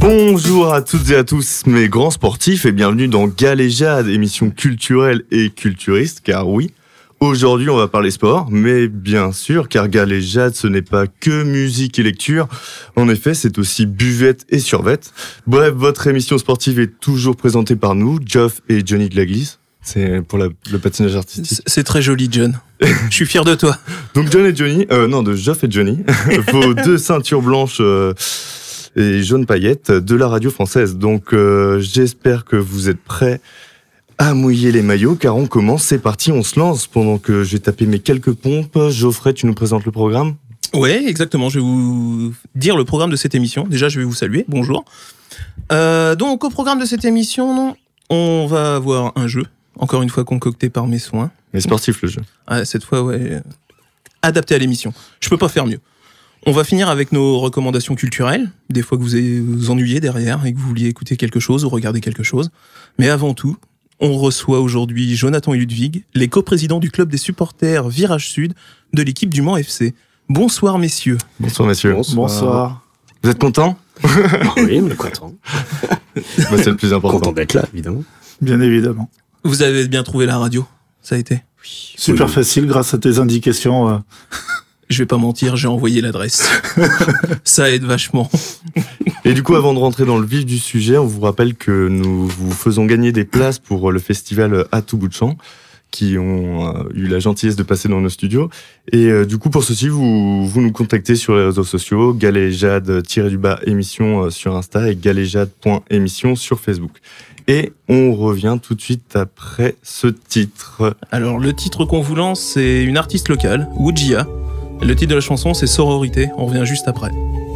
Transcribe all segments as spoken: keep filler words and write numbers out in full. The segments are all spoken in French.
Bonjour à toutes et à tous mes grands sportifs et bienvenue dans Galéjade, émission culturelle et culturiste, car oui, aujourd'hui on va parler sport, mais bien sûr, car Galéjade ce n'est pas que musique et lecture, en effet c'est aussi buvette et survette. Bref, votre émission sportive est toujours présentée par nous, Geoff et Johnny de la Glisse. C'est pour la, le patinage artistique. C'est très joli, John. Je suis fier de toi. Donc John et Johnny, euh, non, de Geoff et Johnny, vos deux ceintures blanches euh, et jaunes paillettes de la radio française. Donc euh, j'espère que vous êtes prêts à mouiller les maillots, car on commence, c'est parti, on se lance. Pendant que j'ai tapé mes quelques pompes, Geoffrey, tu nous présentes le programme ? Ouais, exactement. Je vais vous dire le programme de cette émission. Déjà, je vais vous saluer. Bonjour. Euh, donc, au programme de cette émission, on va avoir un jeu. Encore une fois concocté par mes soins. Mais sportif le jeu. Ah, cette fois, ouais. Adapté à l'émission. Je peux pas faire mieux. On va finir avec nos recommandations culturelles. Des fois que vous vous ennuyez derrière et que vous vouliez écouter quelque chose ou regarder quelque chose. Mais avant tout, on reçoit aujourd'hui Jonathan et Ludwig, les coprésidents du club des supporters Virage Sud de l'équipe du Mans F C. Bonsoir messieurs. Bonsoir messieurs. Bonsoir. Bonsoir. Vous êtes contents ? Oui, mais content. Bah, c'est le plus important. Content d'être là, évidemment. Bien évidemment. Vous avez bien trouvé la radio, ça a été ? Oui. Super Oui. facile grâce à tes indications. Euh... Je vais pas mentir, j'ai envoyé l'adresse. Ça aide vachement. Et du coup, avant de rentrer dans le vif du sujet, on vous rappelle que nous vous faisons gagner des places pour le festival À tout bout de champ, qui ont euh, eu la gentillesse de passer dans nos studios. Et euh, du coup, pour ceci, vous, vous nous contactez sur les réseaux sociaux, galéjade-du-bas émission euh, sur Insta et galéjade.émission sur Facebook. Et on revient tout de suite après ce titre. Alors, le titre qu'on vous lance, c'est une artiste locale, Wujia. Le titre de la chanson, c'est Sororité. On revient juste après.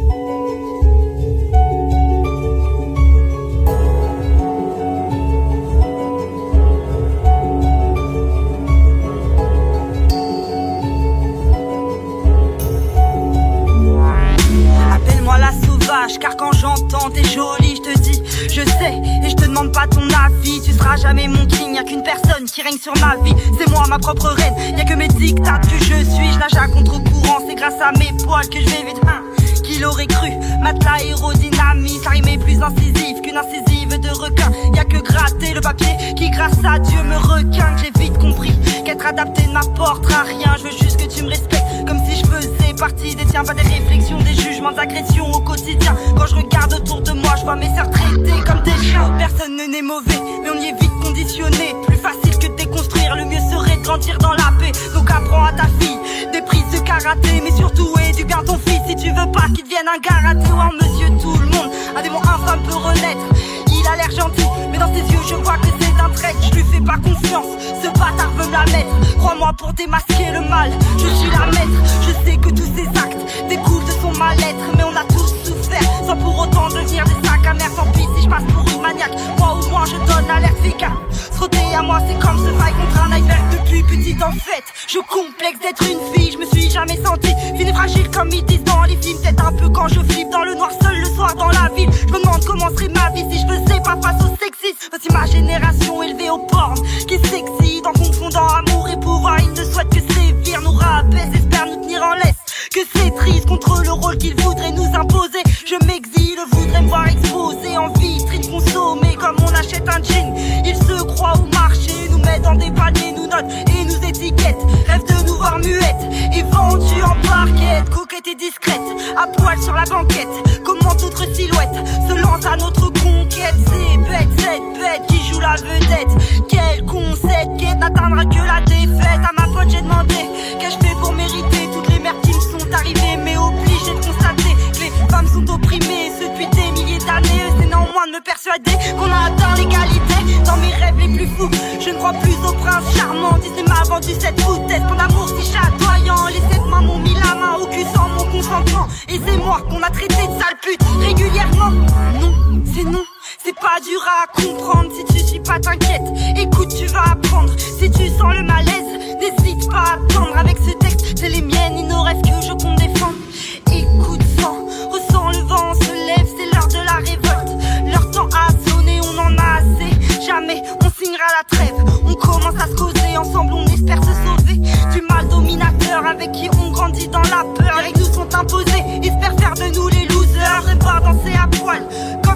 Appelle-moi la sauvage, car quand j'entends t'es jolie, je te dis je sais, et je te demande pas ton avis. Tu seras jamais mon king, y'a qu'une personne qui règne sur ma vie. C'est moi ma propre reine, y'a que mes dictats que je suis. Je nage à contre-courant, c'est grâce à mes poils que je vais vite. Hein, qui l'aurait cru, matelas aérodynamique. Ça rime est plus incisif qu'une incisive de requin. Y'a que gratter le papier qui grâce à Dieu me requinque. J'ai vite compris qu'être adapté n'apportera rien. Je veux juste que tu me respectes, comme si je faisais partie des tiens. Pas des réflexions, des jugements, d'agressions au quotidien. Quand je regarde autour de moi, je vois mes sœurs traitées comme des chiens. Personne ne n'est mauvais, mais on y est vite conditionné. Plus facile que de déconstruire, le mieux serait de grandir dans la paix. Donc apprends à ta fille des prises de karaté, mais surtout éduque bien ton fils si tu veux pas qu'il devienne un karaté. Oh monsieur tout le monde, un démon infâme peut renaître. Il a l'air gentil, mais dans ses yeux je vois que c'est un traître. Je lui fais pas confiance, ce bâtard veut me la mettre. Crois-moi pour démasquer le mal, je suis la maître. Je sais que tous ces actes découlent de son mal-être, mais on a tous souffert sans pour autant devenir des sacs à merde. Tant pis si je passe pour une maniaque, moi au moins je donne l'alerte fécale. Se frotter à moi c'est comme se faille contre un iceberg. Depuis petite en fait, je complexe d'être une fille. Je me suis jamais sentie fine et fragile comme ils disent dans les films. Peut-être un peu quand je flippe dans le noir seul le soir dans la ville. Je me demande comment serait ma vie si je faisais pas face au sexisme. Voici ma génération élevée au porn qui s'excite en confondant amour et pouvoir. Ils ne souhaitent que sévir, nous rabaisse, espèrent nous tenir en laisse. Que c'est triste contre le rôle qu'ils voudraient nous imposer. Je m'exile, voudrais me voir exposé en vitrine, consommé comme on achète un jean. Ils se croient au marché, nous mettent dans des paniers, nous notent et nous étiquettent. Rêve de nous voir muettes et vendues en parquette. Coquette et discrète, à poil sur la banquette. Comment d'autres silhouettes se lancent à notre conquête. C'est bête, cette bête qui joue la vedette. Quel concept, quête n'atteindra que la défaite. À ma pote j'ai demandé qu'ai-je fait pour mériter toutes les merdes qui me sont arrivées, mais obligé de constater que les femmes sont opprimées depuis des milliers d'années. C'est néanmoins de me persuader qu'on a atteint l'égalité. Dans mes rêves les plus fous, je ne crois plus au prince charmant. Disney m'a vendu cette foutaise pour l'amour si chatoyant. Les sept mains m'ont mis la main au cul sans mon consentement. Et c'est moi qu'on a traité de sale pute régulièrement. Non, c'est non. C'est pas dur à comprendre, si tu suis pas t'inquiète. Écoute, tu vas apprendre. Si tu sens le malaise, n'hésite pas à attendre. Avec ce texte, c'est les miennes, il nos rêves que je compte défendre. Écoute, sang, ressens le vent se lève, c'est l'heure de la révolte. Leur temps a sonné, on en a assez. Jamais on signera la trêve. On commence à se causer, ensemble on espère se sauver du mal dominateur avec qui on grandit dans la peur. Les règles nous sont imposées, espèrent faire de nous les losers. J'aimerais pas danser à poil comme les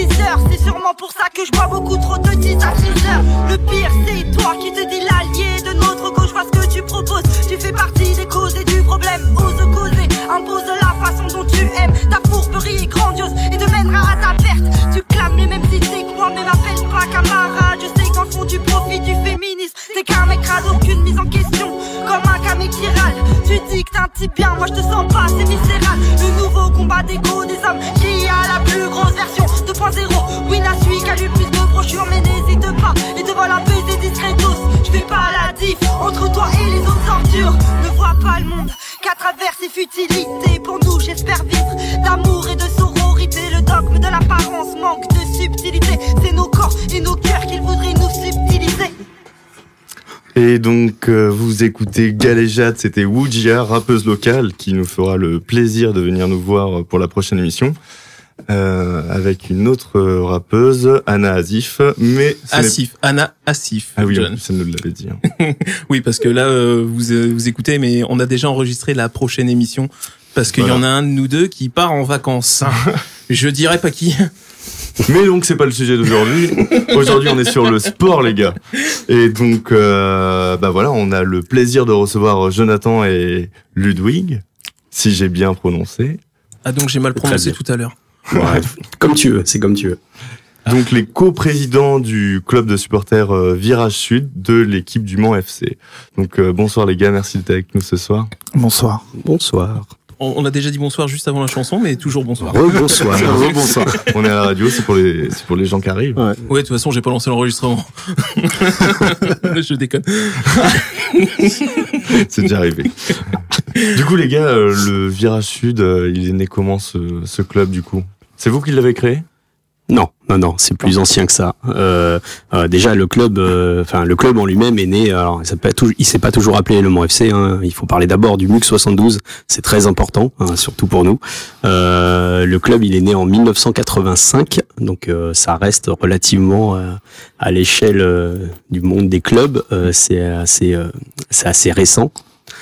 six heures. C'est sûrement pour ça que je bois beaucoup trop de dix à six heures. Le pire c'est toi qui te dis l'allié de notre cause. Je vois ce que tu proposes, tu fais partie des causes et du problème. Ose causer, impose la façon dont tu aimes. Ta fourberie est grandiose et te mènera à ta perte. Tu clames les mêmes idées que moi mais m'appelle pas camarade. Je sais qu'en fond tu profites du féminisme. T'es qu'un mec crade, aucune mise en question. Comme un camé qui râle. Tu dis que t'es un type bien, moi je te sens pas, c'est viscéral. Le nouveau combat d'ego des hommes qui a la plus grosse version deux point zéro. Oui, la celui qui a lu plus de brochures, mais n'hésite pas. Et te voilà un baiser discretos. Je fais pas la diff entre toi et les autres ordures. Ne vois pas le monde qu'à travers ses futilités. Pour nous, j'espère vivre d'amour et de sororité. Le dogme de l'apparence manque de subtilité. C'est nos corps et nos cœurs qu'ils voudraient nous subtiliser. Et donc, euh, vous écoutez Galéjade, c'était Woojia, rappeuse locale, qui nous fera le plaisir de venir nous voir pour la prochaine émission, euh, avec une autre rappeuse, Anna Asif. Mais Asif, Anna Asif. Ah oui, John. ça nous l'avait dit. Hein. Oui, parce que là, euh, vous, euh, vous écoutez, mais on a déjà enregistré la prochaine émission, parce qu'il Voilà. y en a un de nous deux qui part en vacances. Je dirais pas qui. Mais donc, c'est pas le sujet d'aujourd'hui. Aujourd'hui, on est sur le sport, les gars. Et donc, euh, bah voilà, on a le plaisir de recevoir Jonathan et Ludwig, si j'ai bien prononcé. Ah, donc j'ai mal Très prononcé bien. tout à l'heure. Ouais, comme tu veux, c'est comme tu veux. Donc, les co-présidents du club de supporters euh, Virage Sud de l'équipe du Mans F C. Donc, euh, bonsoir les gars, merci d'être avec nous ce soir. Bonsoir. Bonsoir. On, on a déjà dit bonsoir juste avant la chanson, mais toujours bonsoir. Rebonsoir. Bonsoir. On est à la radio, c'est pour les, c'est pour les gens qui arrivent. Ouais. Ouais, de toute façon, j'ai pas lancé l'enregistrement. Je déconne. C'est déjà arrivé. Du coup, les gars, euh, le Virage Sud, euh, il est né comment ce, ce club du coup? C'est vous qui l'avez créé? Non, non, non, c'est plus ancien que ça. Euh, euh, déjà, le club, enfin, le club en lui-même est né. Alors, ça peut être, il s'est pas toujours appelé le Mans F C. Hein, il faut parler d'abord du M U C soixante-douze. C'est très important, hein, surtout pour nous. Euh, le club, il est né en mille neuf cent quatre-vingt-cinq, donc euh, ça reste relativement euh, à l'échelle euh, du monde des clubs. Euh, c'est assez, euh, c'est assez récent.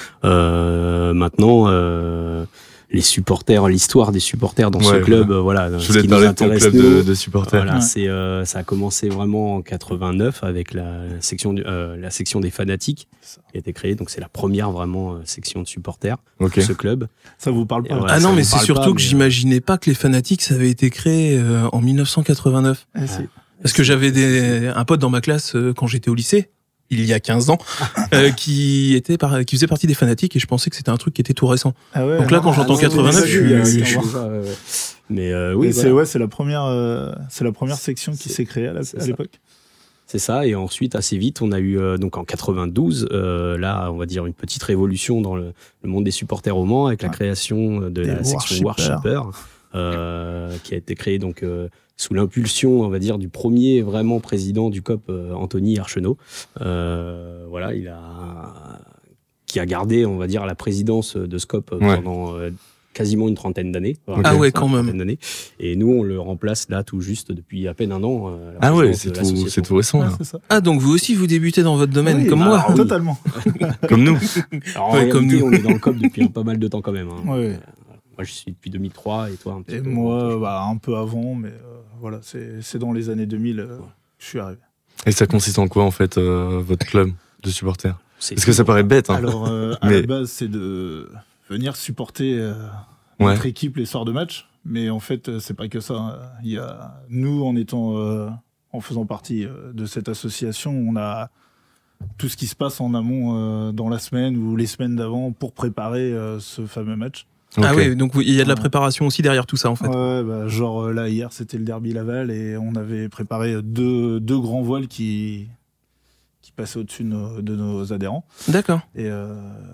Euh, maintenant. Euh, les supporters, l'histoire des supporters dans Ouais, ce club, voilà. euh, voilà. Je ce voulais qui te parler nous de ton intéresse, club nous, de, de supporters. Voilà, Ouais. c'est euh, ça a commencé vraiment en quatre-vingt-neuf avec la section du, euh, la section des fanatiques qui a été créée. Donc c'est la première vraiment euh, section de supporters Ok. de ce club. Ça vous parle Et pas? voilà, Ah ça non, vous mais c'est parle surtout pas, que mais, j'imaginais pas que les Fanatics ça avait été créé euh, en mille neuf cent quatre-vingt-neuf. Eh, si. Parce que j'avais des, un pote dans ma classe euh, quand j'étais au lycée, il y a quinze ans, euh, qui était par, qui faisait partie des Fanatiques et je pensais que c'était un truc qui était tout récent. Ah ouais, Donc là, non, quand j'entends ah, quatre-vingt-neuf, c'est- je suis- c'est- je c'est- suis- c'est- Mais euh, Et oui, c'est voilà. ouais, c'est la première, euh, c'est la première section qui C'est- s'est créée à la- c'est à ça. l'époque. C'est ça, et ensuite assez vite, on a eu euh, donc en quatre-vingt-douze, euh, là, on va dire une petite révolution dans le, le monde des supporters au Mans avec la Ouais. création de Des la section worshippers. Worshippers, euh, qui a été créée donc euh, sous l'impulsion, on va dire, du premier vraiment président du C O P, euh, Anthony Archenot. Euh, voilà, il a qui a gardé, on va dire, la présidence de ce C O P Ouais. pendant euh, quasiment une trentaine d'années. Ah ouais, Une quand même. trentaine d'années. Et nous, on le remplace là tout juste depuis à peine un an. euh, la Ah ouais, présidence c'est de tout, l'association. c'est tout récent, Ouais, là. c'est ça. Ah, donc vous aussi, vous débutez dans votre domaine, Oui, comme bah, moi. alors, totalement. Comme nous. Alors, en Ouais, réalité, comme nous. on est dans le C O P depuis un pas mal de temps quand même. hein. Ouais. Moi, je suis depuis deux mille trois et toi un petit Et peu. moi, bah, un peu avant, mais euh, voilà, c'est c'est dans les années deux mille euh, que je suis arrivé. Et ça consiste en quoi, en fait, euh, votre club de supporters? C'est- Parce que ça paraît bête, hein. Alors, euh, à Mais- la base, c'est de venir supporter euh, Ouais. notre équipe les soirs de match. Mais en fait, euh, c'est pas que ça. hein. Il y a nous, en étant, euh, en faisant partie euh, de cette association, on a tout ce qui se passe en amont euh, dans la semaine ou les semaines d'avant pour préparer euh, ce fameux match. Ah Ok. ouais, donc vous- il y a de la Ouais. préparation aussi derrière tout ça, en fait. Ouais, bah, genre euh, là, hier, c'était le derby Laval et on avait préparé deux, deux grands voiles qui, qui passaient au-dessus de nos, de nos adhérents. D'accord. Et euh,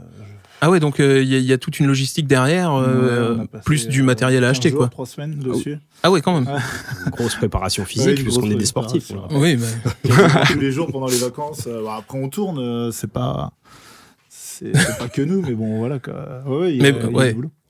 Ah ouais, donc euh, il y, a- il y a toute une logistique derrière, euh, ouais, on a passé, plus du euh, matériel à quinze acheter, jours, quoi. trois semaines dessus. Ah ouais, quand même. Ouais. Une grosse préparation Ouais, physique une puisqu'on grosse est des sportifs. préparation. voilà. Oui, bah, Tous les jours pendant les vacances. Euh, bah, après, on tourne. euh, c'est pas, c'est c'est pas que nous, mais bon, voilà. Quoi. Ouais, ouais, il y a- Mais, il y a ouais. du boulot.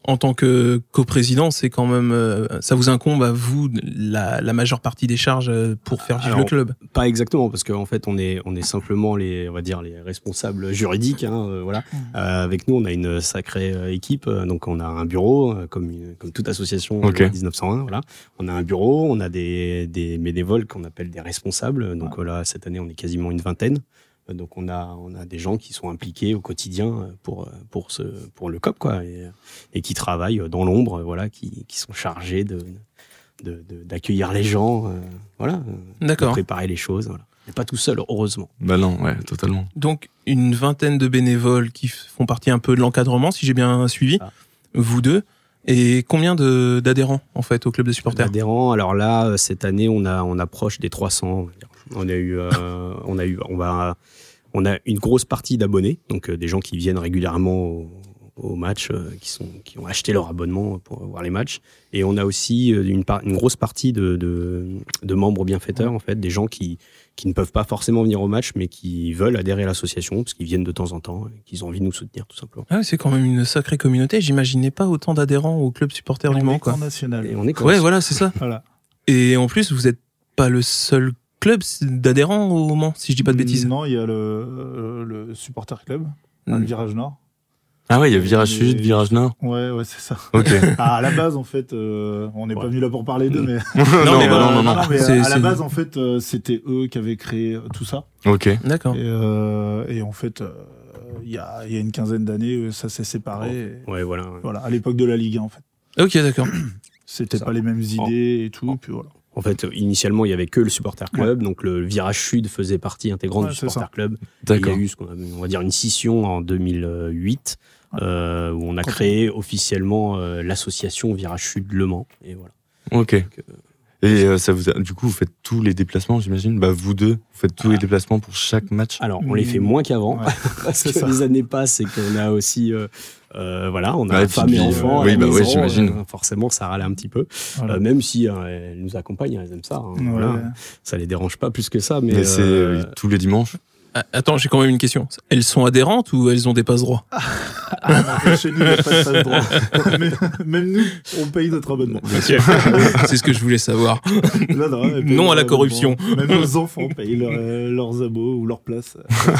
en tant que coprésident, c'est quand même, euh, ça vous incombe à vous la, la majeure partie des charges pour faire vivre Alors, le club. Pas exactement, parce qu'en fait, on est, on est simplement les, on va dire, les responsables juridiques. Hein, euh, voilà. Euh, avec nous, on a une sacrée euh, équipe. euh, Donc, on a un bureau, euh, comme, une- comme toute association Ok. de dix-neuf cent un. Voilà. On a un bureau, on a des, des bénévoles qu'on appelle des responsables. Donc, voilà, cette année, on est quasiment une vingtaine. Euh, Donc, on a, on a des gens qui sont impliqués au quotidien pour, pour, ce, pour le C O P, quoi, et, et qui travaillent dans l'ombre, voilà, qui, qui sont chargés de, de, de- d'accueillir les gens, euh, voilà, euh, de D'accord. préparer les choses. Voilà. On n'est pas tout seul, heureusement. Bah non, ouais, totalement. Donc, une vingtaine de bénévoles qui f- font partie un peu de l'encadrement, si j'ai bien suivi, Ah. vous deux. Et combien de, d'adhérents, en fait, au club de supporters? Adhérents, alors là, euh, cette année, on, a, on approche des trois cents. On va dire. On a eu, euh, on a eu, on va, on a une grosse partie d'abonnés, donc euh, des gens qui viennent régulièrement au, au match, euh, qui sont, qui ont acheté leur abonnement pour voir les matchs. Et on a aussi euh, une, par- une grosse partie de, de, de membres bienfaiteurs, en fait, des gens qui, qui ne peuvent pas forcément venir au match, mais qui veulent adhérer à l'association parce qu'ils viennent de temps en temps, et qu'ils ont envie de nous soutenir, tout simplement. Ah oui, c'est quand même une sacrée communauté. J'imaginais pas autant d'adhérents au club supporter du On Mans, est quoi. camp national. Et on est comme Ouais, ça. voilà, c'est ça. Voilà. Et en plus, vous n'êtes pas le seul club d'adhérents au Mans, si je dis pas de bêtises. Non, il y a le, euh, le supporter club, Mm. le Virage Nord. Ah ouais, il y a virage Mais- sud, virage nord. Ouais, ouais, c'est ça. Ok. Ah, à la base, en fait, euh, on n'est Ouais. pas venu là pour parler d'eux, mais. non, mais bah voilà, non, non, non. mais C'est- euh, à c'est- la base, en fait, euh, c'était eux qui avaient créé euh, tout ça. Ok. D'accord. Et, euh, et en fait, euh, il y, a, il y a une quinzaine d'années, euh, ça s'est séparé. et Ouais, voilà. ouais. Voilà, à l'époque de la Ligue un, en fait. Ok, d'accord. C'était Ça. pas les mêmes idées et tout, Oh. puis voilà. En fait, initialement, il y avait que le supporter club, donc le virage sud faisait partie intégrante Ouais, du c'est supporter ça. club. Et il y D'accord. a eu ce qu'on a, on va dire une scission en deux mille huit, Ouais. euh, où on a Quand créé officiellement euh, l'association Virage Sud Le Mans. Et voilà. Ok. Donc, euh, Et euh, ça vous a- du coup, vous faites tous les déplacements, j'imagine. Bah vous deux, vous faites tous Ah. les déplacements pour chaque match. alors, on les fait moins qu'avant, Ouais. parce C'est que ça. les années passent et qu'on a aussi, euh, euh, voilà, on a Ouais, femme puis, et euh, enfants. à oui, la bah ouais, maison, j'imagine. euh, forcément, ça râle un petit peu. Voilà. Euh, même si euh, elles nous accompagnent, elles aiment ça. hein, Ouais. voilà. Ça les dérange pas plus que ça, mais. Mais c'est euh, euh, tous les dimanches. Ah, attends, j'ai quand même une question. Elles sont adhérentes ou elles ont des passe droits? Ah, non, chez nous, il n'y a pas de passe droit. Mais- Même nous, on paye notre abonnement. C'est ce que je voulais savoir. Non, non, elles payent Non à la leur corruption. abonnement. Même nos enfants payent leur, euh, leurs abos ou leur place.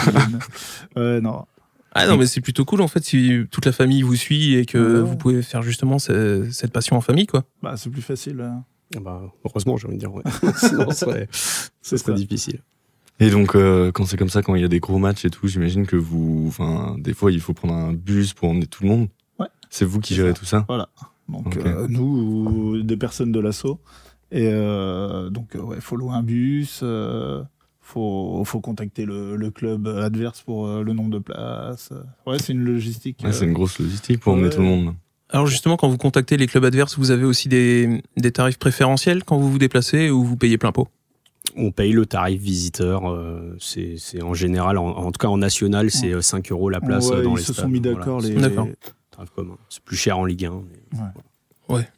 Euh, non. Ah non, mais c'est plutôt cool en fait si toute la famille vous suit et que Ouais. vous pouvez faire justement ce- cette passion en famille, quoi. Bah, c'est plus facile. hein. bah, heureusement, j'ai envie de dire. Ouais. Sinon, ce serait, ce serait ça. difficile. Et donc, euh, quand c'est comme ça, quand il y a des gros matchs et tout, j'imagine que vous, enfin, des fois, il faut prendre un bus pour emmener tout le monde. Ouais. C'est vous qui C'est gérez ça. tout ça. Donc, Ok. euh, nous, ou des personnes de l'assaut. Et euh, donc, euh, ouais, faut louer un bus. Euh, faut, faut contacter le, le club adverse pour euh, le nombre de places. Ouais, c'est une logistique. Ouais, c'est euh, une grosse logistique pour emmener Ouais. tout le monde. Alors justement, quand vous contactez les clubs adverses, vous avez aussi des, des tarifs préférentiels quand vous vous déplacez ou vous payez plein pot? On paye le tarif visiteur. euh, c'est c'est en général, en, en tout cas en national, c'est euh, cinq euros la place ouais, euh, dans ils les se stades. sont mis Voilà, d'accord. c'est les... D'accord. un tarif commun. C'est plus cher en Ligue un. mais- Ouais.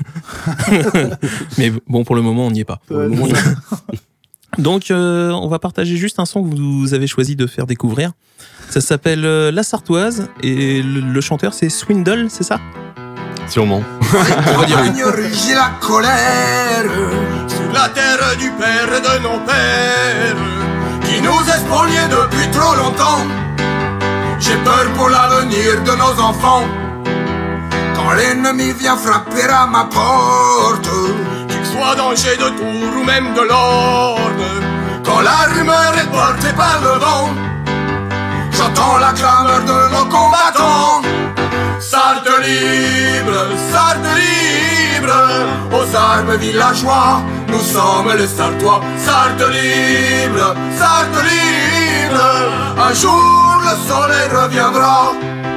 Mais bon, pour le moment, on n'y est pas. Pour le Ouais, moment, c'est on y est pas. Donc, euh, on va partager juste un son que vous avez choisi de faire découvrir. Ça s'appelle euh, La Sartoise et le, le chanteur c'est Swindle, c'est ça? Sûrement. On va dire oui. J'ai la colère sur la terre du père de nos pères qui nous a spoliés depuis trop longtemps. J'ai peur pour l'avenir de nos enfants. Quand l'ennemi vient frapper à ma porte, qu'il soit danger de tour ou même de l'ordre, quand la rumeur est portée par le vent, j'entends la clameur de nos combattants. Sarthe libre, Sarthe libre, aux armes villageois, nous sommes les Sartois. Sarthe libre, Sarthe libre, un jour le soleil reviendra.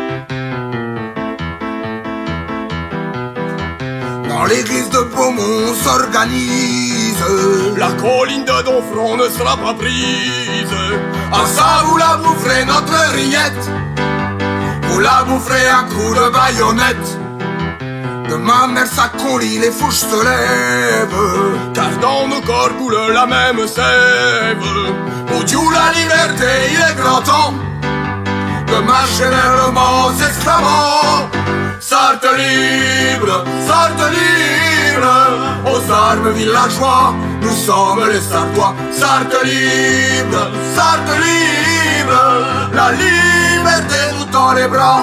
Dans l'église de Beaumont s'organise la colline de Donfront ne sera pas prise. À ça vous la boufferez notre rillette, vous la boufferez un coup de baïonnette. De ma mère ça conlie, les fouches se lèvent, car dans nos corps coule la même sève. Au Dieu la liberté, il est grand temps de marcher vers le Mans s'exclamant Sarthe libre, Sarthe libre, aux armes villageois, nous sommes les Sartois. Sarthe libre, Sarthe libre, la liberté nous tend les bras.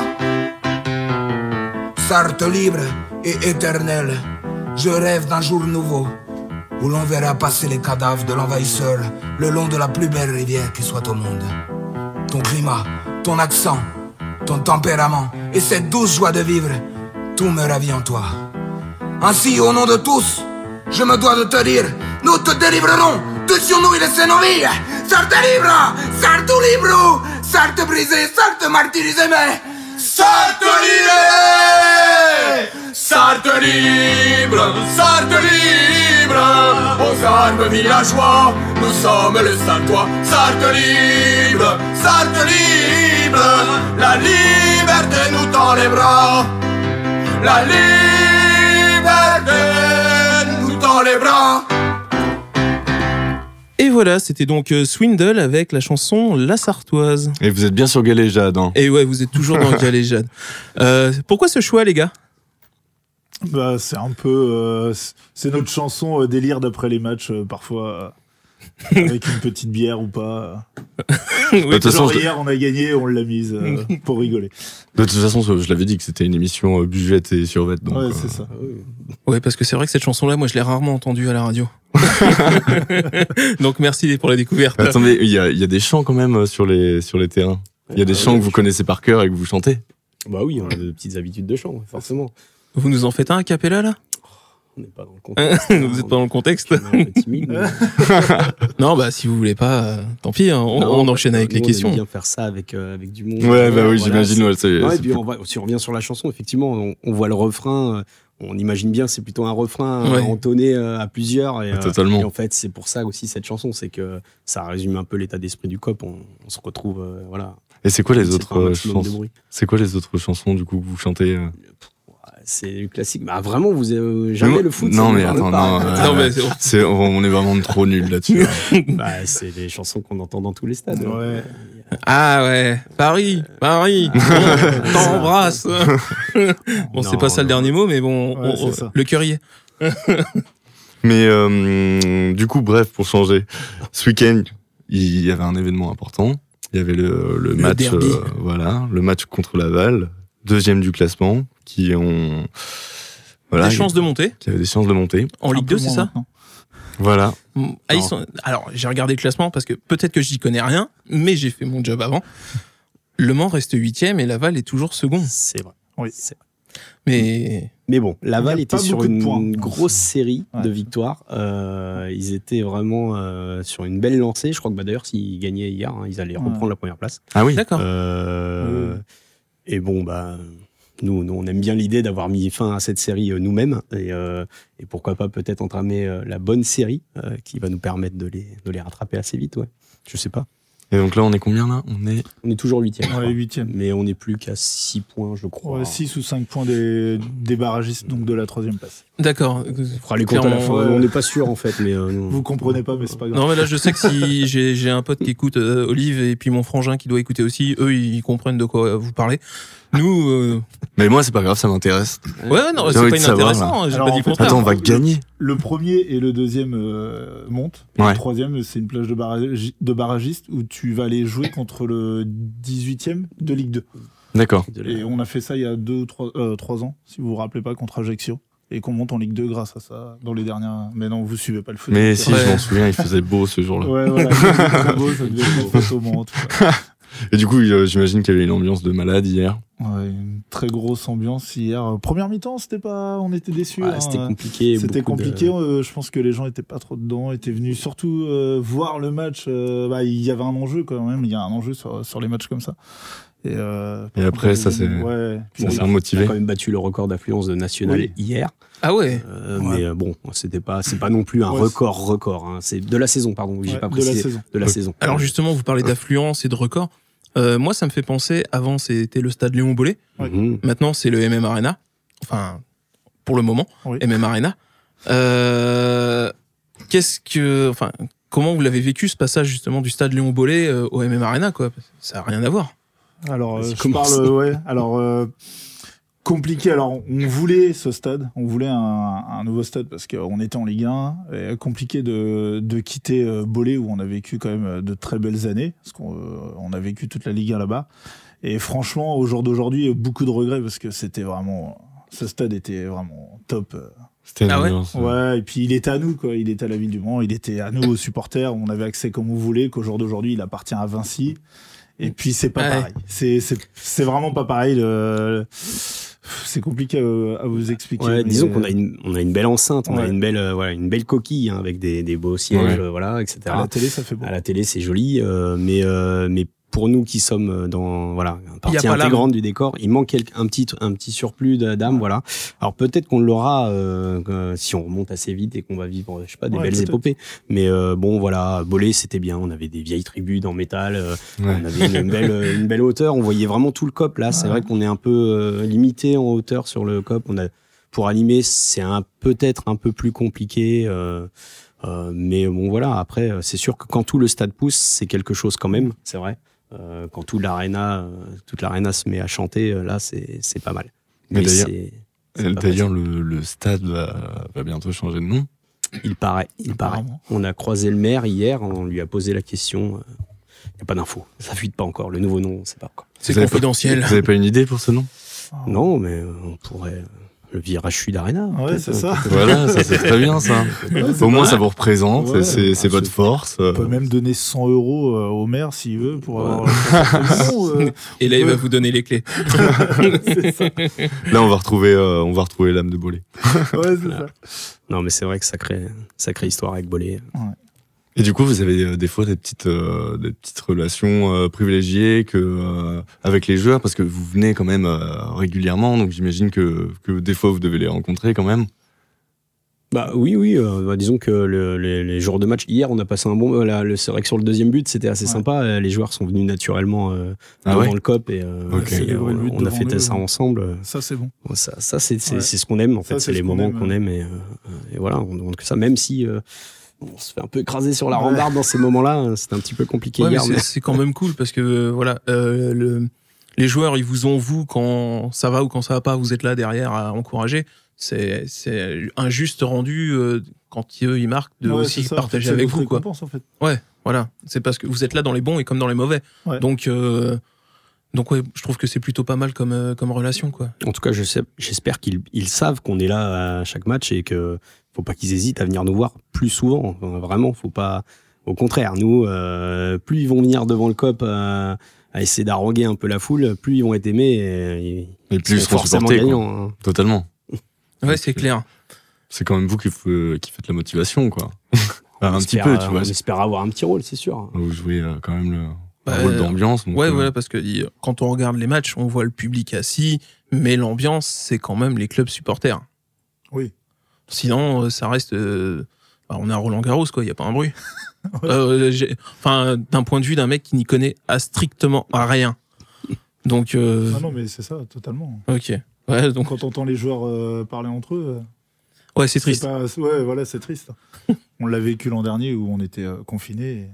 Sarthe libre et éternelle, je rêve d'un jour nouveau où l'on verra passer les cadavres de l'envahisseur le long de la plus belle rivière qui soit au monde. Ton climat, ton accent, ton tempérament et cette douce joie de vivre, tout me ravit en toi. Ainsi, au nom de tous, je me dois de te dire, nous te délivrerons de sur nous et de nos vies. Sarthe libre, Sarthe libre, Sarthe brisée, Sarthe martyrisée, mais Sarthe libre, Sarthe libre, Sarthe libre, aux armes villageois, nous sommes les Sartois. Sarthe libre, Sarthe libre, la liberté nous tend les bras. La liberté nous tend les bras. Et voilà, c'était donc Swindle avec la chanson La Sartoise. Et vous êtes bien sur Galéjade, hein. Et ouais, vous êtes toujours dans Galéjade. Euh, pourquoi ce choix, les gars ? Bah, c'est un peu, euh, c'est notre chanson euh, délire d'après les matchs, euh, parfois euh, avec une petite bière ou pas. Oui, de toute façon, Genre je... hier, on a gagné, on l'a mise euh, pour rigoler. de toute façon, je l'avais dit que c'était une émission euh, buvette et survette. Donc, Ouais, euh, c'est ça. Ouais, parce que c'est vrai que cette chanson-là, moi, je l'ai rarement entendue à la radio. Donc merci pour la découverte. Attendez, il y a, il y a des chants quand même euh, sur les, sur les terrains. Il y a des chants que vous connaissez par cœur et que vous chantez. Bah oui, on a de petites habitudes de chant, forcément. Vous nous en faites un a cappella, là ? On n'est pas dans le contexte. Vous êtes pas dans le contexte ? On est un peu timide. Mais... Non, bah si vous voulez pas, euh, tant pis, hein, on, Non, on enchaîne avec nous, les on questions. aime bien faire ça avec, euh, avec du monde. Ouais, bah oui, Voilà, j'imagine. c'est- Ouais, c'est, Ouais, c'est et puis plus- on va, si on revient sur la chanson, effectivement, on, on voit le refrain, euh, on imagine bien, c'est plutôt un refrain Ouais. euh, entonné euh, à plusieurs. Et, euh, Totalement. et en fait, c'est pour ça aussi cette chanson, c'est que ça résume un peu l'état d'esprit du C O P. On, on se retrouve, euh, voilà. Et c'est quoi les C'est autres pas un euh, maximum de chansons bruit. C'est quoi les autres chansons du coup que vous chantez euh C'est du classique. Bah vraiment, vous avez jamais Mais le foot. non, ça vous mais parle attends, pas. non, euh, Non, mais c'est bon. c'est, on est vraiment trop nuls là-dessus. Bah, c'est des chansons qu'on entend dans tous les stades. Ouais. Ah ouais, Paris, Paris, on t'embrasse. Bon, c'est Non, pas ça le non. dernier mot, mais bon, Ouais, on- c'est on- ça. le cœur y est. Mais euh, du coup, bref, pour changer, ce week-end, il y avait un événement important. Il y avait le, le, Le match, derby. euh, voilà, le match contre Laval, deuxième du classement, qui ont voilà, Des chances de monter qui avaient des chances de monter. en Un Ligue peu deux, c'est moins ça maintenant. Voilà. Ah, ils sont... Alors, j'ai regardé le classement parce que peut-être que j'y connais rien, mais j'ai fait mon job avant. Le Mans reste huitième et Laval est toujours second. C'est vrai. Oui. C'est vrai. Mais Mais bon, Laval Il y a était pas sur beaucoup de une points. grosse série Ouais. de victoires. Euh, ils étaient vraiment euh, sur une belle lancée. Je crois que bah, d'ailleurs, s'ils gagnaient hier, hein, ils allaient Ouais. reprendre la première place. Ah oui. d'accord. Euh, Et bon, bah, nous, nous, on aime bien l'idée d'avoir mis fin à cette série euh, nous-mêmes. Et, euh, et pourquoi pas peut-être entamer euh, la bonne série euh, qui va nous permettre de les, de les rattraper assez vite. Ouais. Je sais pas. Et donc là, on est combien là On est. On est toujours huitième. Ouais, huitième. Mais on n'est plus qu'à six points, je crois. Ouais, six ou cinq points des, des barragistes, donc de la troisième place. D'accord. On fera les comptes à la fin. ouais. On n'est pas sûr en fait, mais euh, non. Vous comprenez pas, mais c'est pas grave. Non, mais là, je sais que si j'ai j'ai un pote qui écoute euh, Olive et puis mon frangin qui doit écouter aussi, eux, ils comprennent de quoi vous parlez. Nous, euh... Mais moi, c'est pas grave, ça m'intéresse. ouais, ouais, non, J'ai c'est envie pas de savoir, inintéressant. hein, J'ai Alors, pas dit en le fait, contraire. Attends, on va Le- gagner. Le premier et le deuxième euh, montent. Ouais. Le troisième, c'est une plage de, barragi- de barragistes où tu vas aller jouer contre le dix-huitième de Ligue deux. D'accord. Et on a fait ça il y a deux ou trois, euh, trois ans, si vous vous rappelez pas, contre Ajaccio. Et qu'on monte en Ligue deux grâce à ça dans les dernières. Mais non, vous suivez pas le foot. Mais si, Ouais. je m'en souviens, il faisait beau ce jour-là. Ouais, voilà. C'était très beau, ça devait être une photo monte. Et du coup, euh, j'imagine qu'il y avait une ambiance de malade hier. Ouais, une très grosse ambiance hier. Euh, Première mi-temps, c'était pas. On était déçus. Ouais, hein. c'était compliqué. C'était beaucoup de- compliqué, euh, je pense que les gens étaient pas trop dedans, étaient venus surtout euh, voir le match. euh, bah, il y avait un enjeu quand même, il y a un enjeu sur, sur les matchs comme ça. Et, euh, Et après, ça, c'est- Ouais. Puis, Ça Bon, s'est on a motivé. quand même battu le record d'affluence de National Oui. hier. Ah ouais. Euh, Ouais. Mais euh, bon, c'était pas, c'est pas non plus un Ouais, record record. Hein. C'est de la saison, pardon. Oui, j'ai ouais, pas de la précisé. saison. De la Ok. saison. Alors justement, vous parlez d'affluence et de record. Euh, moi, ça me fait penser, avant, c'était le stade Léon Bollet. Mhm. Maintenant, c'est le M M Arena. Enfin, pour le moment, Oui. M M Arena. Euh, qu'est-ce que, enfin, comment vous l'avez vécu ce passage justement du stade Léon Bollet euh, au M M Arena, quoi? Ça a rien à voir. Alors, euh, Vas-y, je commence. parle, euh, ouais. Alors, euh, Compliqué. Alors, on voulait ce stade, on voulait un, un nouveau stade parce qu'on était en Ligue un. Et compliqué de, de quitter euh, Bollé où on a vécu quand même de très belles années, parce qu'on euh, on a vécu toute la Ligue un là-bas. Et franchement, au jour d'aujourd'hui, beaucoup de regrets parce que c'était vraiment, ce stade était vraiment top. C'était une Ah ouais ambiance, Ouais, et puis il était à nous, quoi. Il était à la ville du Mans, il était à nous aux supporters. On avait accès comme on voulait. Qu'au jour d'aujourd'hui, il appartient à Vinci. Et puis c'est pas Ouais. pareil. C'est c'est c'est vraiment pas pareil. Le... C'est compliqué à, à vous expliquer. Ouais, mais- disons qu'on a une, on a une belle enceinte, on a Ouais. une belle, euh, voilà, une belle coquille hein, avec des, des beaux sièges, Ouais. euh, voilà, et cetera. À la télé, ça fait beau. À la télé, c'est joli, euh, mais euh, mais pour nous qui sommes dans voilà une Y a partie pas l'âme. intégrante du décor, il manque quelque, un petit un petit surplus de- d'âme, voilà. Alors peut-être qu'on l'aura euh, euh, si on remonte assez vite et qu'on va vivre, je sais pas, des Ouais, belles peut-être. épopées. Mais euh, bon, voilà, Bollé, c'était bien. On avait des vieilles tribunes en métal, euh, Ouais. on avait une belle une belle hauteur. On voyait vraiment tout le C O P. Là, c'est Ouais. vrai qu'on est un peu euh, limité en hauteur sur le C O P. On a pour animer, c'est un peut-être un peu plus compliqué. Euh, euh, mais bon, voilà. Après, euh, c'est sûr que quand tout le stade pousse, c'est quelque chose quand même. C'est vrai. Euh, quand tout l'aréna, euh, toute l'aréna se met à chanter, euh, là, c'est c'est pas mal. Mais d'ailleurs- c'est- c'est Euh, pas D'ailleurs, facile. le, le stade va, va bientôt changer de nom. il paraît, il paraît. Apparemment. On a croisé le maire hier, on lui a posé la question. Il n'y a pas d'infos. Ça fuite pas encore. Le nouveau nom, on ne sait pas encore. C'est Vous avez pas- confidentiel. Vous avez pas une idée pour ce nom? Non, mais euh, on pourrait. euh, Le virage sud d'Arena. Ouais, peut-être, c'est euh, ça. Voilà, ça c'est très bien ça. Au moins ça vous représente, Ouais. c'est c'est votre force. On peut même donner cent euros euh, au maire s'il veut pour avoir. Non, euh, Et là, il va Ouais. vous donner les clés. c'est ça. Là on va retrouver, euh, on va retrouver l'âme de Bollé. Ouais, c'est ça. Non, mais c'est vrai que sacrée, sacrée histoire avec Bollé. Et du coup, vous avez euh, des fois des petites, euh, des petites relations euh, privilégiées que euh, avec les joueurs, parce que vous venez quand même euh, régulièrement, donc j'imagine que, que des fois vous devez les rencontrer quand même. Bah oui, oui. euh, bah, disons que le- les, les jours de match, hier, on a passé un bon. euh, là, le, c'est vrai que sur le deuxième but, c'était assez Ouais. sympa. euh, Les joueurs sont venus naturellement euh, Ah devant ouais le C O P et, euh, Ok. et, Célébrer le on, but on a devant fêté eux, ça ouais. ensemble. Ça, c'est bon. Bon, Ça, ça c'est c'est Ouais. c'est ce qu'on aime en fait. Ça, C'est c'est les ce qu'on moments aime, qu'on ouais. aime et, euh, et voilà. On demande que ça, même si euh, on se fait un peu écraser sur la rambarde dans ces moments-là. hein, C'était un petit peu compliqué Ouais, mais hier. c'est mais- c'est quand même cool parce que euh, voilà, euh, le, les joueurs, ils vous ont vous quand ça va ou quand ça va pas. Vous êtes là derrière à encourager. C'est c'est un juste rendu euh, quand eux ils marquent de Ouais, aussi c'est ça. partager C'est avec votre vous quoi. récompense, en fait. Ouais, voilà. C'est parce que vous êtes là dans les bons et comme dans les mauvais. Ouais. Donc euh, donc ouais, je trouve que c'est plutôt pas mal comme euh, comme relation quoi. En tout cas, je sais- j'espère qu'ils ils savent qu'on est là à chaque match et que faut pas qu'ils hésitent à venir nous voir plus souvent. Enfin, vraiment, faut pas. Au contraire, nous, euh, plus ils vont venir devant le C O P euh, à essayer d'arroguer un peu la foule, plus ils vont être aimés et, Et plus ils seront forcément supportés, quoi. gagnants. hein. Totalement. Ouais, c'est clair. C'est quand même vous qui, f- qui faites la motivation, quoi. Enfin, On un petit espère, peu, tu euh, vois. On espère avoir un petit rôle, c'est sûr. Vous jouez euh, quand même le Bah, un rôle d'ambiance. donc, Ouais, euh, voilà, parce que y- quand on regarde les matchs, on voit le public assis, mais l'ambiance, c'est quand même les clubs supporters. Oui. Sinon, euh, ça reste. euh, bah, on est à Roland-Garros, quoi, il n'y a pas un bruit. Euh, j'ai- Enfin, d'un point de vue d'un mec qui n'y connaît à strictement à rien. Donc, euh, Ah non, mais c'est ça, totalement. ok. Ouais, donc, Quand on entend les joueurs euh, parler entre eux, euh, ouais, c'est triste. pas- ouais, voilà, c'est triste. On l'a vécu l'an dernier où on était euh, confinés.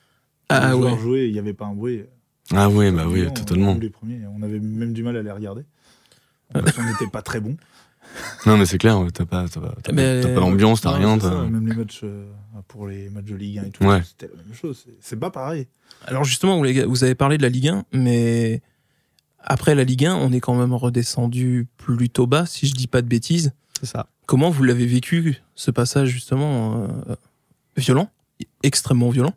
Ah les joueurs ouais. jouaient, il n'y avait pas un bruit. Ah oui, bah oui, On- totalement. nous, les premiers, on avait même du mal à les regarder. Parce qu'on n'était pas très bons. Non, mais c'est clair, ouais, t'as pas, t'as pas, t'as Mais- pas- t'as pas d'ambiance, t'as Non, rien. c'est t'as- ça, même les matchs, euh, pour les matchs de Ligue un et tout, Ouais. c'était la même chose. C'est- C'est pas pareil. Alors, justement, vous, les gars, vous avez parlé de la Ligue un, mais après la Ligue un, on est quand même redescendu plutôt bas, si je dis pas de bêtises. C'est ça. Comment vous l'avez vécu, ce passage, justement, euh, violent, extrêmement violent?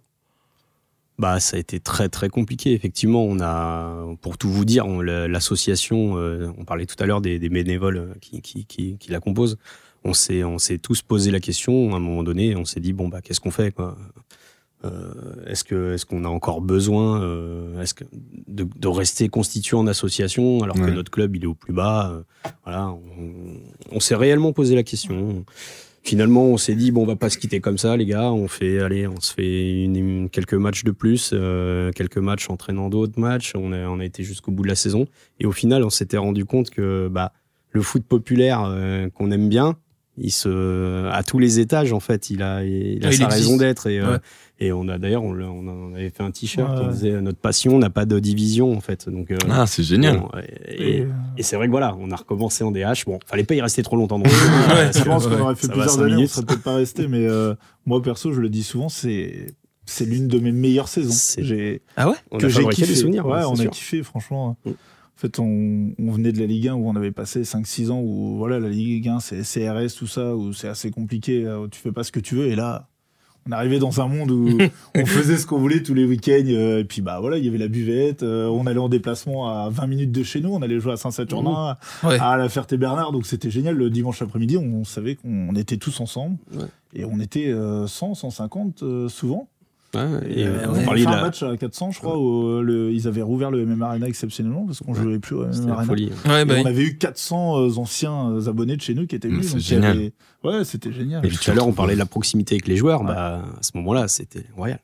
Bah, ça a été très très compliqué. Effectivement, on a, pour tout vous dire, on- le- l'association, euh, on parlait tout à l'heure des, des bénévoles euh, qui, qui, qui, qui la composent. On s'est, on s'est tous posé la question à un moment donné. On s'est dit bon bah qu'est-ce qu'on fait quoi euh, Est-ce que, est-ce qu'on a encore besoin, euh, est-ce que de, de rester constitué en association alors que Ouais. notre club il est au plus bas euh, Voilà, on, on s'est réellement posé la question. Finalement, on s'est dit bon, on va pas se quitter comme ça, les gars. On fait, allez, on se fait une, une- quelques matchs de plus, euh, quelques matchs entraînant d'autres matchs. On a, on a été jusqu'au bout de la saison. Et au final, on s'était rendu compte que bah le foot populaire euh, qu'on aime bien, il se, à tous les étages en fait, il a, il a Ouais, sa il raison existe. d'être et, euh, Ouais. et on a d'ailleurs, on, l'a- on en avait fait un t-shirt Ouais. qui disait notre passion n'a pas de division en fait. Donc euh, Ah, c'est génial. bon, et, Et, et, et c'est vrai que voilà, on a recommencé en D H. Bon, fallait pas y rester trop longtemps. Donc, Ouais, je pense qu'on ouais. aurait fait Ça va, plusieurs cinq années, on minutes. serait peut-être pas resté, mais euh, moi perso, je le dis souvent, c'est c'est l'une de mes meilleures saisons. C'est- J'ai Ah ouais? on que a j'ai fabriqué kiffé. des souvenirs. Ouais, c'est on a sûr. kiffé, franchement. Mm. En fait, on, on venait de la Ligue un où on avait passé cinq six ans où voilà, la Ligue un, c'est C R S, tout ça, où c'est assez compliqué, où tu fais pas ce que tu veux. Et là, on arrivait dans un monde où on faisait ce qu'on voulait tous les week-ends. euh, et puis, bah voilà, il y avait la buvette. euh, on allait en déplacement à vingt minutes de chez nous. On allait jouer à Saint-Saturnin, Ouais. à la Ferté-Bernard. Donc, c'était génial. Le dimanche après-midi, on savait qu'on était tous ensemble. Ouais. Et on était euh, cent, cent cinquante euh, souvent. Ouais, et, Et, euh, euh, vous on a parliez fait de un la- match à quatre cents, je crois, où euh, le, ils avaient rouvert le M M Arena exceptionnellement parce qu'on Ouais. jouait plus au C'était M M la Arena. folie. Ouais, Et bah, on avait eu quatre cents euh, anciens euh, abonnés de chez nous qui étaient Mmh, venus. c'est donc il y génial. avait- Ouais, c'était génial. Et puis tout tu à l'heure, on retrouves- parlait de la proximité avec les joueurs. Ouais. Bah, à ce moment-là, c'était royal.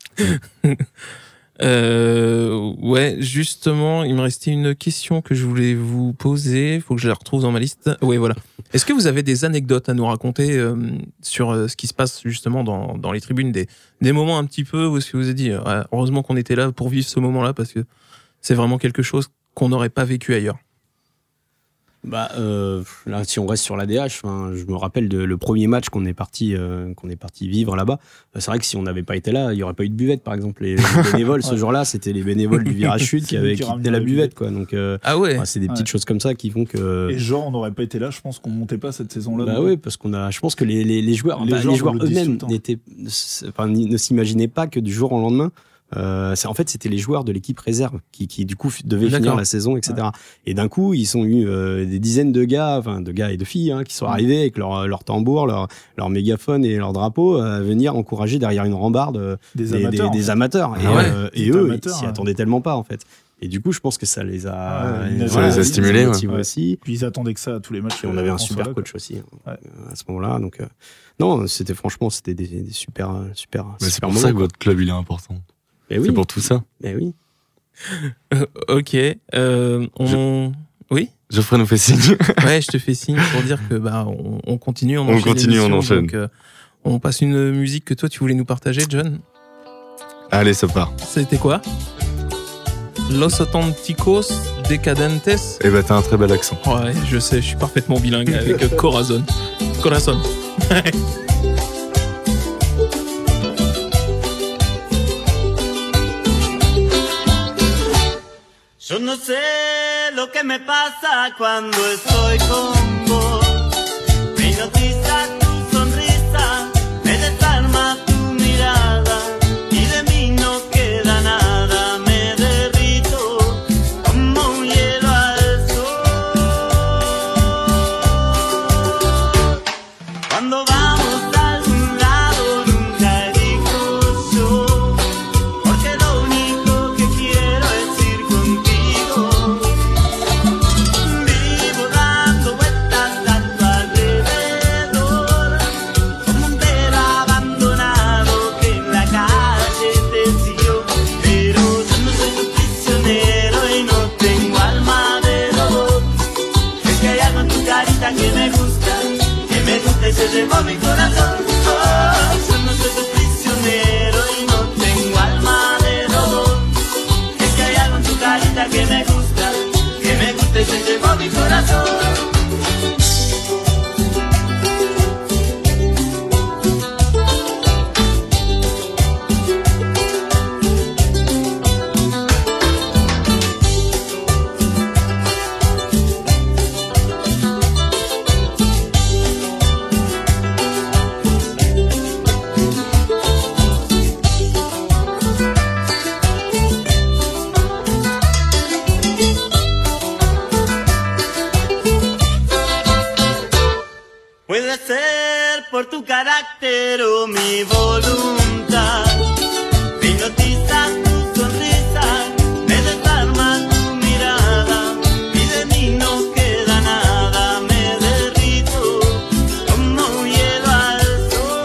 Euh, ouais, justement, il me restait une question que je voulais vous poser. Faut que je la retrouve dans ma liste. Ouais, voilà. Est-ce que vous avez des anecdotes à nous raconter euh, sur euh, ce qui se passe justement dans, dans les tribunes, des, des moments un petit peu où est-ce que vous avez dit, euh, ouais, heureusement qu'on était là pour vivre ce moment-là parce que c'est vraiment quelque chose qu'on n'aurait pas vécu ailleurs. Bah, euh, là, si on reste sur la D H, hein, je me rappelle de le premier match qu'on est parti, euh, qu'on est parti vivre là-bas. Euh, C'est vrai que si on n'avait pas été là, il y aurait pas eu de buvette, par exemple. Les, les bénévoles, ce Ouais. jour-là, c'était les bénévoles du virage sud C'est qui nous avaient qui quitté ramenaient la la buvette, quoi. Donc, euh, Ah ouais. ouais, c'est des petites Ouais. choses comme ça qui font que. Et genre, on n'aurait pas été là, je pense qu'on montait pas cette saison-là. Bah donc. oui, parce qu'on a, je pense que les, les, les joueurs, Les bah, joueurs les joueurs nous le disent tout eux-mêmes le temps. n'étaient, enfin, ni- ne s'imaginaient pas que du jour au lendemain, euh, c'est en fait c'était les joueurs de l'équipe réserve qui, qui du coup f- devaient D'accord. finir la saison, et cetera. Et d'un coup, ils ont eu euh, des dizaines de gars, enfin de gars et de filles, hein, qui sont arrivés avec leur leur tambour, leur leur mégaphone et leur drapeau à venir encourager derrière une rambarde euh, Des des, amateurs. des- des amateurs. Et, Ah ouais. euh, et Des eux, amateurs, ils s'y ouais. attendaient tellement pas en fait. Et du coup, je pense que ça les a, Ouais, ils- Ça les a stimulés, ouais. motivés Ouais. aussi. Puis ils attendaient que ça à tous les matchs. Et on euh, avait un qu'on super soit là, coach aussi hein, Ouais. euh, à ce moment-là. Donc euh, non, c'était franchement c'était des, des super super. Mais c'est super pour ça moments, que quoi. votre club il est important. Eh oui, C'est pour tout ça. eh oui. Euh, ok. Euh, on. Oui. Geoffrey nous fait signe. Ouais, je te fais signe pour dire que bah on, on continue, on, On enchaîne continue, on l'émission, enchaîne. donc, euh, on passe une musique que toi tu voulais nous partager, John. Allez, ça part. C'était quoi? Los Auténticos Decadentes. Eh ben, t'as un très bel accent. Ouais, je sais, je suis parfaitement bilingue avec euh, Corazon. Corazon. Yo no sé lo que me pasa cuando estoy con vos. Me hipnotiza tu sonrisa, me desarma tu mirada y de mí no queda nada. Me derrito como un hielo al sol. Cuando vamos a algún lado nunca elijo yo, porque lo único que quiero es ir contigo. Vivo dando vueltas a tu alrededor, como un perro abandonado que en la calle te siguió. Pero yo no soy tu prisionero y no tengo alma de robot. Es que hay algo en tu carita que me gusta, que me gusta y se llevó mi corazón. Oh, yo no soy tu prisionero y no tengo alma de robot. Es que hay algo en tu carita que me gusta, que me gusta y se llevó mi corazón. Puede ser por tu carácter o mi voluntad. Me hipnotiza tu sonrisa, me desarma tu mirada y de mí no queda nada. Me derrito como un hielo al sol.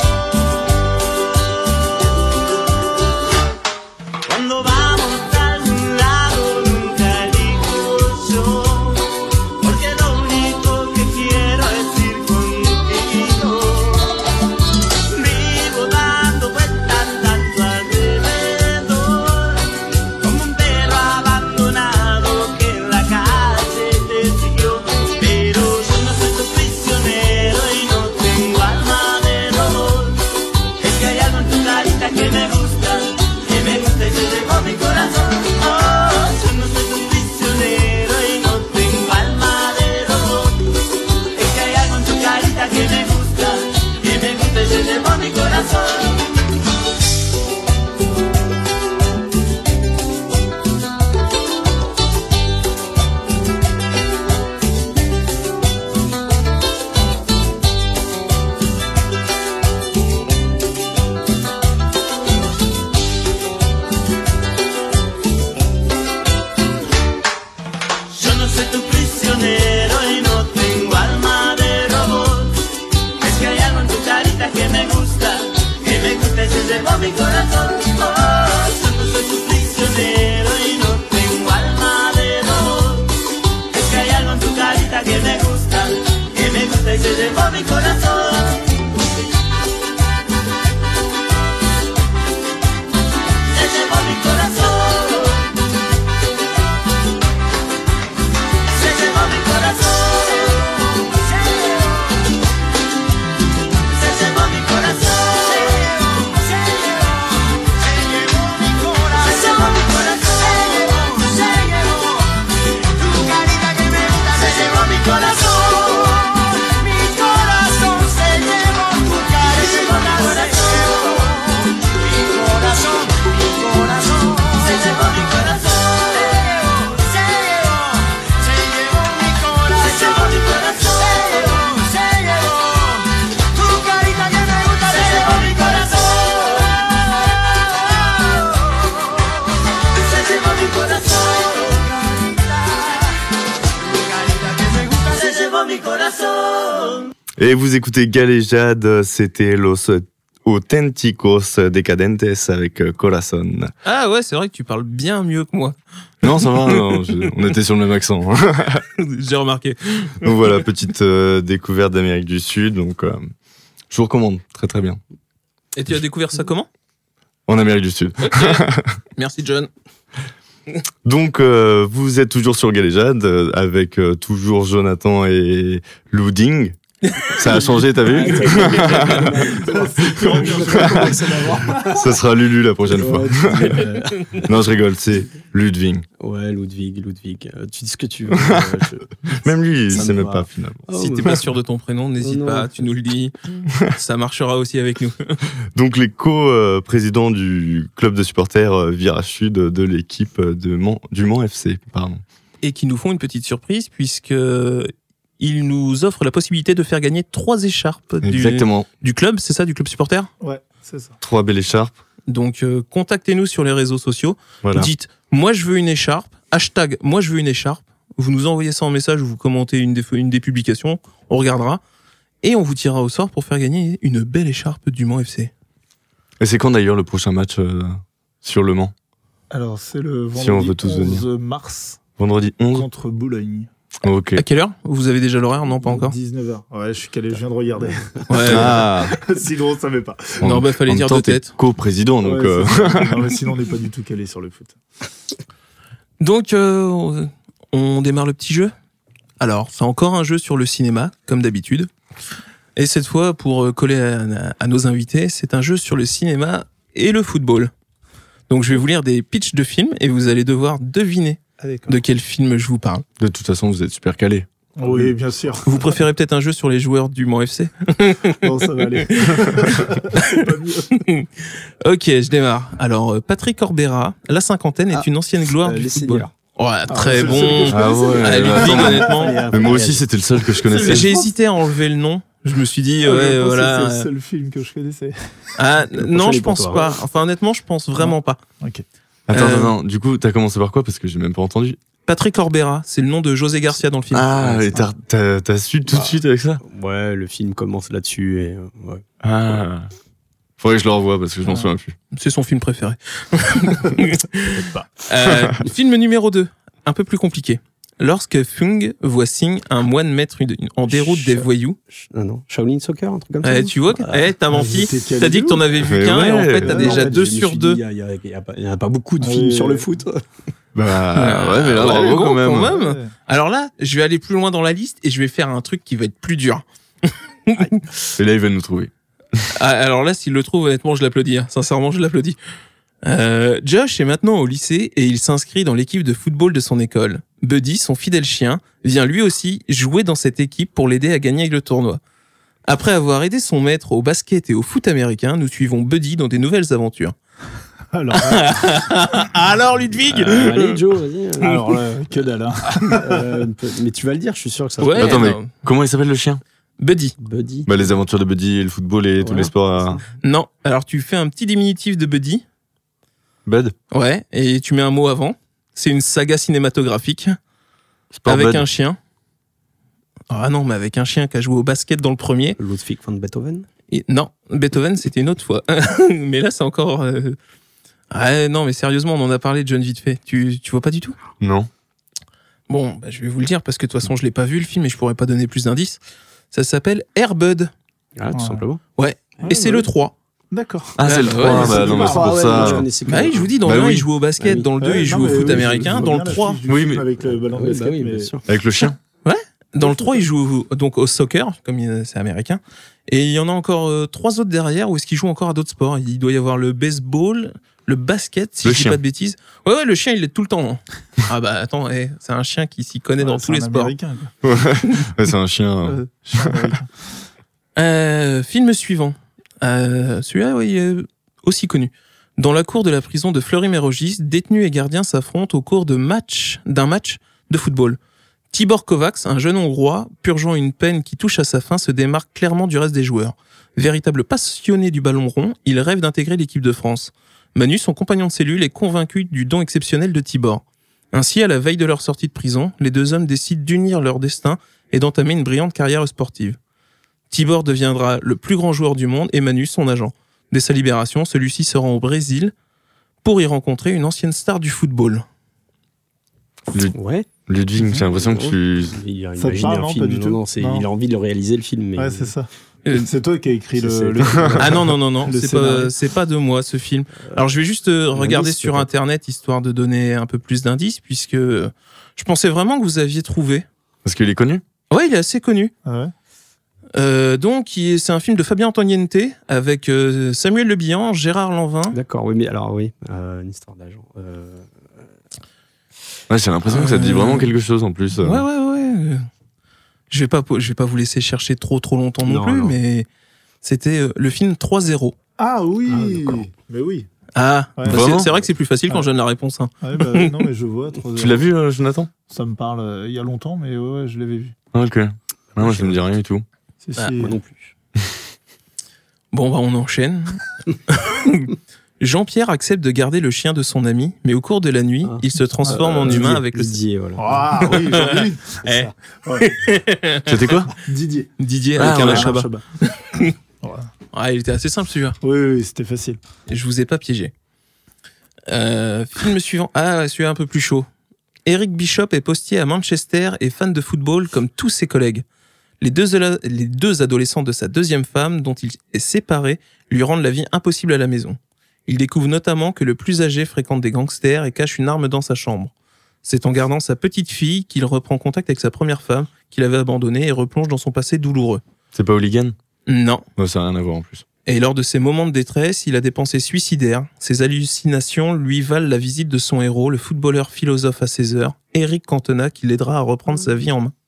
Cuando vamos a algún lado nunca elijo yo, porque lo único que quiero es ir contigo. sincero y no tengo alma de dolor. Es que hay algo en tu carita que me gusta, que me gusta y se llevó mi corazón. Se llevó mi corazón. Se llevó mi corazón. Se llevó mi corazón. Se llevó mi corazón. Se llevó mi corazón. Se llevó tu carita que me gusta. Se llevó mi corazón. Mi corazón se llevó tu carita. Mi corazón, mi corazón. Se llevó mi corazón. Se llevó, se llevó mi corazón. Se llevó mi corazón. Se llevó tu carita que me gusta. Se llevó mi corazón. Se llevó mi corazón. Tu carita que me gusta. Se llevó mi corazón. Et vous écoutez Galéjade, c'était Los Auténticos Decadentes avec euh, Corazon. Ah ouais, c'est vrai que tu parles bien mieux que moi. Non, ça va, non, je- on était sur le même accent. J'ai remarqué. Donc voilà, petite euh, découverte d'Amérique du Sud, donc euh, je vous recommande, très très bien. Et tu as découvert ça comment? En Amérique du Sud. Merci John. Donc euh, vous êtes toujours sur Galéjade, euh, avec euh, toujours Jonathan et Louding. Ça a changé, t'as vu? Ça sera Lulu la prochaine fois. Non, je rigole, c'est Ludwig. Ouais, Ludwig, Ludwig. Euh, tu dis ce que tu veux. euh, je- Même lui, il Ça me s'aimait va. pas finalement. Si t'es pas sûr de ton prénom, n'hésite Non, non. pas, tu nous le dis. Ça marchera aussi avec nous. Donc les co-présidents du club de supporters euh, Virage Sud de l'équipe de Mans, du Mans F C, pardon. Et qui nous font une petite surprise puisque ils nous offrent la possibilité de faire gagner trois écharpes du, Exactement. du club, c'est ça, du club supporter? Ouais, c'est ça. Trois belles écharpes. Donc euh, contactez-nous sur les réseaux sociaux. Voilà. Dites moi je veux une écharpe, hashtag moi je veux une écharpe. Vous nous envoyez ça en message ou vous commentez une des, une des publications, on regardera et on vous tirera au sort pour faire gagner une belle écharpe du Mans F C. Et c'est quand d'ailleurs le prochain match euh, sur le Mans? Alors, c'est le vendredi Si on veut tous venir. onze mars Vendredi onze. contre Boulogne. Ok. À quelle heure? Vous avez déjà l'horaire? Non, pas encore. dix-neuf heures. Ouais, je suis calé, je viens de regarder. Ouais. Ah. Sinon, on savait pas. Non, bah fallait En même dire temps, de t'es tête. co-président, donc. Ouais, euh, c'est ça. Non, mais sinon, on n'est pas du tout calé sur le foot. Donc, euh, on- on démarre le petit jeu. Alors, c'est encore un jeu sur le cinéma, comme d'habitude. Et cette fois, pour euh, coller à, à nos invités, c'est un jeu sur le cinéma et le football. Donc, je vais vous lire des pitchs de films et vous allez devoir deviner de quel film je vous parle. De toute façon, vous êtes super calé. Oui, bien sûr. Vous préférez peut-être un jeu sur les joueurs du Mans F C? Non, ça va aller. C'est pas mieux. Ok, je démarre. Alors, euh, Patrick Orbera, la cinquantaine, est Ah, une ancienne gloire euh, du les football. seniors. Ouais, très c'est le bon. seul que je Ah ouais. Ah, Ludwig, attends, honnêtement. mais moi aussi, c'était le seul que je connaissais. J'ai hésité à enlever le nom. Je me suis dit, Ah, ouais, je pense que voilà. C'est le seul film que je connaissais. Ah, Le non, prochain je est pour pense toi, pas. Enfin, honnêtement, je pense vraiment pas. Ok. Attends, Euh, attends, attends. Du coup, t'as commencé par quoi? Parce que j'ai même pas entendu. Patrick Orbera, c'est le nom de José Garcia dans le film. Ah, Ouais, et t'as, t'as, t'as su tout de Bah. suite avec ça? Ouais, le film commence là-dessus et euh, ouais. Ah. Faudrait que je le revoie parce que je m'en Ah. souviens plus. C'est son film préféré. Peut-être pas. Euh, film numéro deux, un peu plus compliqué. Lorsque Fung voit Singh, un moine maître une- une- en déroute des voyous. Sh- Non, non, Shaolin Soccer, un truc comme Eh, ça. tu vois, que- eh, t'as menti. j'étais calé T'as dit que t'en avais vu Mais qu'un et en ouais. fait t'as Ouais, déjà En fait, deux je me sur suis deux. dit, Il n'y a, il y a pas- il y en a pas beaucoup de Ouais. films sur le foot. Bah, ouais, mais là, Ouais, bravo bon, quand même. quand même. Alors là, je vais aller plus loin dans la liste et je vais faire un truc qui va être plus dur. Et là, il va nous trouver. Ah, alors là, s'il le trouve, honnêtement, je l'applaudis. hein. Sincèrement, je l'applaudis. Euh, Josh est maintenant au lycée et il s'inscrit dans l'équipe de football de son école. Buddy, son fidèle chien, vient lui aussi jouer dans cette équipe pour l'aider à gagner le tournoi. Après avoir aidé son maître au basket et au foot américain, nous suivons Buddy dans des nouvelles aventures. Alors, Alors, Ludwig Euh, allez, Joe, vas-y. euh. alors là, que dalle. Hein. Euh, peut- mais tu vas le dire, je suis sûr que ça. Ouais, Attends, mais non. comment il s'appelle le chien? Buddy. Buddy. Bah, les aventures de Buddy et le football et tous Voilà. les sports à Non, alors tu fais un petit diminutif de Buddy. Bud. Ouais, et tu mets un mot avant. C'est une saga cinématographique Sport avec Bud. un chien. Ah non, mais avec un chien qui a joué au basket dans le premier. Ludwig van Beethoven. Et non, Beethoven, c'était une autre fois. Mais là, c'est encore euh, Ah non, mais sérieusement, on en a parlé de John vite fait. Tu, tu vois pas du tout ? Non. Bon, bah, je vais vous le dire parce que de toute façon, je l'ai pas vu le film et je pourrais pas donner plus d'indices. Ça s'appelle Air Bud. Ah, tout Ouais. simplement. Ouais. Ah, et c'est ouais. le trois. D'accord. Ah, c'est le Ouais, trois, ouais, bah, c'est non, mais c'est pour ça. Bah oui, je vous dis, dans Bah le un, oui. il joue au basket, Ah oui. dans le deux, Ouais, il joue non, au mais foot oui, je- américain, je vois dans le bien trois. l'affiche du Oui, film mais- avec le ballon de Oui, basket, bah oui, mais- bien sûr. Avec le chien. Dans le trois, il joue donc au soccer, comme il- c'est américain. Et il y en a encore euh, trois autres derrière où est-ce qu'il joue encore à d'autres sports. Il doit y avoir le baseball, le basket, si Le je dis chien. pas de bêtises. Ouais, ouais, le chien, il est tout le temps. hein. Ah bah attends, eh, c'est un chien qui s'y connaît Ouais, dans c'est tous les un sports. Américain, quoi. Ouais, c'est un chien. euh. Euh, chien américain. Euh, film suivant. Euh, celui-là, oui, euh, aussi connu. Dans la cour de la prison de Fleury-Mérogis, détenus et gardiens s'affrontent au cours de match, d'un match de football. Tibor Kovacs, un jeune Hongrois, purgeant une peine qui touche à sa fin, se démarque clairement du reste des joueurs. Véritable passionné du ballon rond, il rêve d'intégrer l'équipe de France. Manu, son compagnon de cellule, est convaincu du don exceptionnel de Tibor. Ainsi, à la veille de leur sortie de prison, les deux hommes décident d'unir leur destin et d'entamer une brillante carrière sportive. Tibor deviendra le plus grand joueur du monde et Manu son agent. Dès sa libération, celui-ci se rend au Brésil pour y rencontrer une ancienne star du football. Ouais. Ludwig, j'ai l'impression que tu. Il a Ça te imaginé parle, un non, film. pas du non, tout non, c'est, Non. il a envie de le réaliser le film, mais Ouais, c'est ça. Euh, C'est toi qui as écrit c'est- le, c'est- le- Ah non, non, non, non, Le c'est pas, scénario. c'est pas de moi ce film. Alors je vais juste euh, regarder indice, sur peut-être. internet histoire de donner un peu plus d'indices puisque euh, je pensais vraiment que vous aviez trouvé. Parce qu'il est connu. Ouais, il est assez connu. Ah ouais. Euh, donc il est- c'est un film de Fabien Antoniente avec euh, Samuel Le Bihan, Gérard Lanvin. D'accord, oui, mais alors oui, euh, une histoire d'agent. Euh, Ouais, j'ai l'impression que ça te dit vraiment quelque chose en plus. Ouais, ouais, ouais. Je vais pas, je vais pas vous laisser chercher trop, trop longtemps non, Non, plus, non. mais c'était euh, le film trois zéro. Ah oui. Ah, d'accord. Mais oui. Ah, Ouais. bah, c'est- Vraiment c'est vrai que c'est plus facile quand Ouais. je donne la réponse. hein. Ouais, bah, non, mais je vois. trois Tu zéro. l'as vu, euh, Jonathan? Ça me parle euh, il y a longtemps, mais ouais, ouais, je l'avais vu. Ah, ok. Ouais, moi, ça me dit rien du tout. C'est Ah, si- moi non plus. Bon, bah on enchaîne. Jean-Pierre accepte de garder le chien de son ami, mais au cours de la nuit, Ah. il se transforme Euh, en humain Didier, avec le Didier, voilà. Ah oui, j'ai vu. Eh. C'est ça. Ouais. C'était quoi? Didier. Didier Ah, avec un ouais. Chabat. Chabat. Ah, il était assez simple celui-là. Oui, oui, c'était facile. Et je vous ai pas piégé. Euh, film suivant. Ah, celui-là un peu plus chaud. Eric Bishop est postier à Manchester et fan de football comme tous ses collègues. Les deux, les deux adolescents de sa deuxième femme, dont il est séparé, lui rendent la vie impossible à la maison. Il découvre notamment que le plus âgé fréquente des gangsters et cache une arme dans sa chambre. C'est en gardant sa petite fille qu'il reprend contact avec sa première femme, qu'il avait abandonnée et replonge dans son passé douloureux. C'est pas Hooligan? Non. Ouais, ça n'a rien à voir en plus. Et lors de ses moments de détresse, il a des pensées suicidaires. Ses hallucinations lui valent la visite de son héros, le footballeur philosophe à seize heures, Eric Cantona, qui l'aidera à reprendre sa vie en main.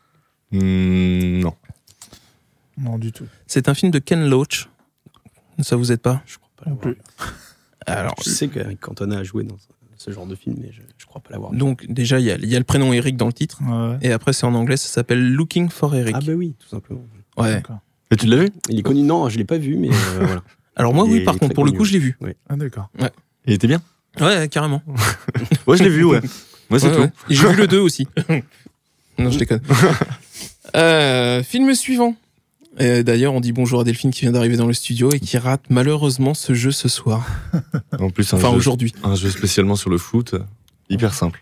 Hmm, non. Non, du tout. C'est un film de Ken Loach. Ça vous aide pas? Je crois pas Non l'avoir. plus. Alors, Je sais qu'Eric Cantona a joué dans ce genre de film, mais je, je crois pas l'avoir. donc déjà, il y, a- il y a le prénom Eric dans le titre. Ouais, Et après, c'est en anglais, ça s'appelle Looking for Eric. Ah bah oui, tout simplement. Ouais. d'accord. Et tu l'as vu? Il est connu, non, je l'ai pas vu, mais euh, voilà. Alors moi, Il oui, est par contre, très pour le connu, coup, je l'ai vu. Ah, d'accord. Il était bien? Ouais, carrément. Ouais, je l'ai vu, ouais. Moi, c'est Ouais, tout. ouais. Et j'ai vu le deux aussi. Non, je déconne. Euh, film suivant. Euh, D'ailleurs, on dit bonjour à Delphine qui vient d'arriver dans le studio et qui rate malheureusement ce jeu ce soir. En plus, un, Enfin, jeu, aujourd'hui. un jeu spécialement sur le foot, euh, hyper simple.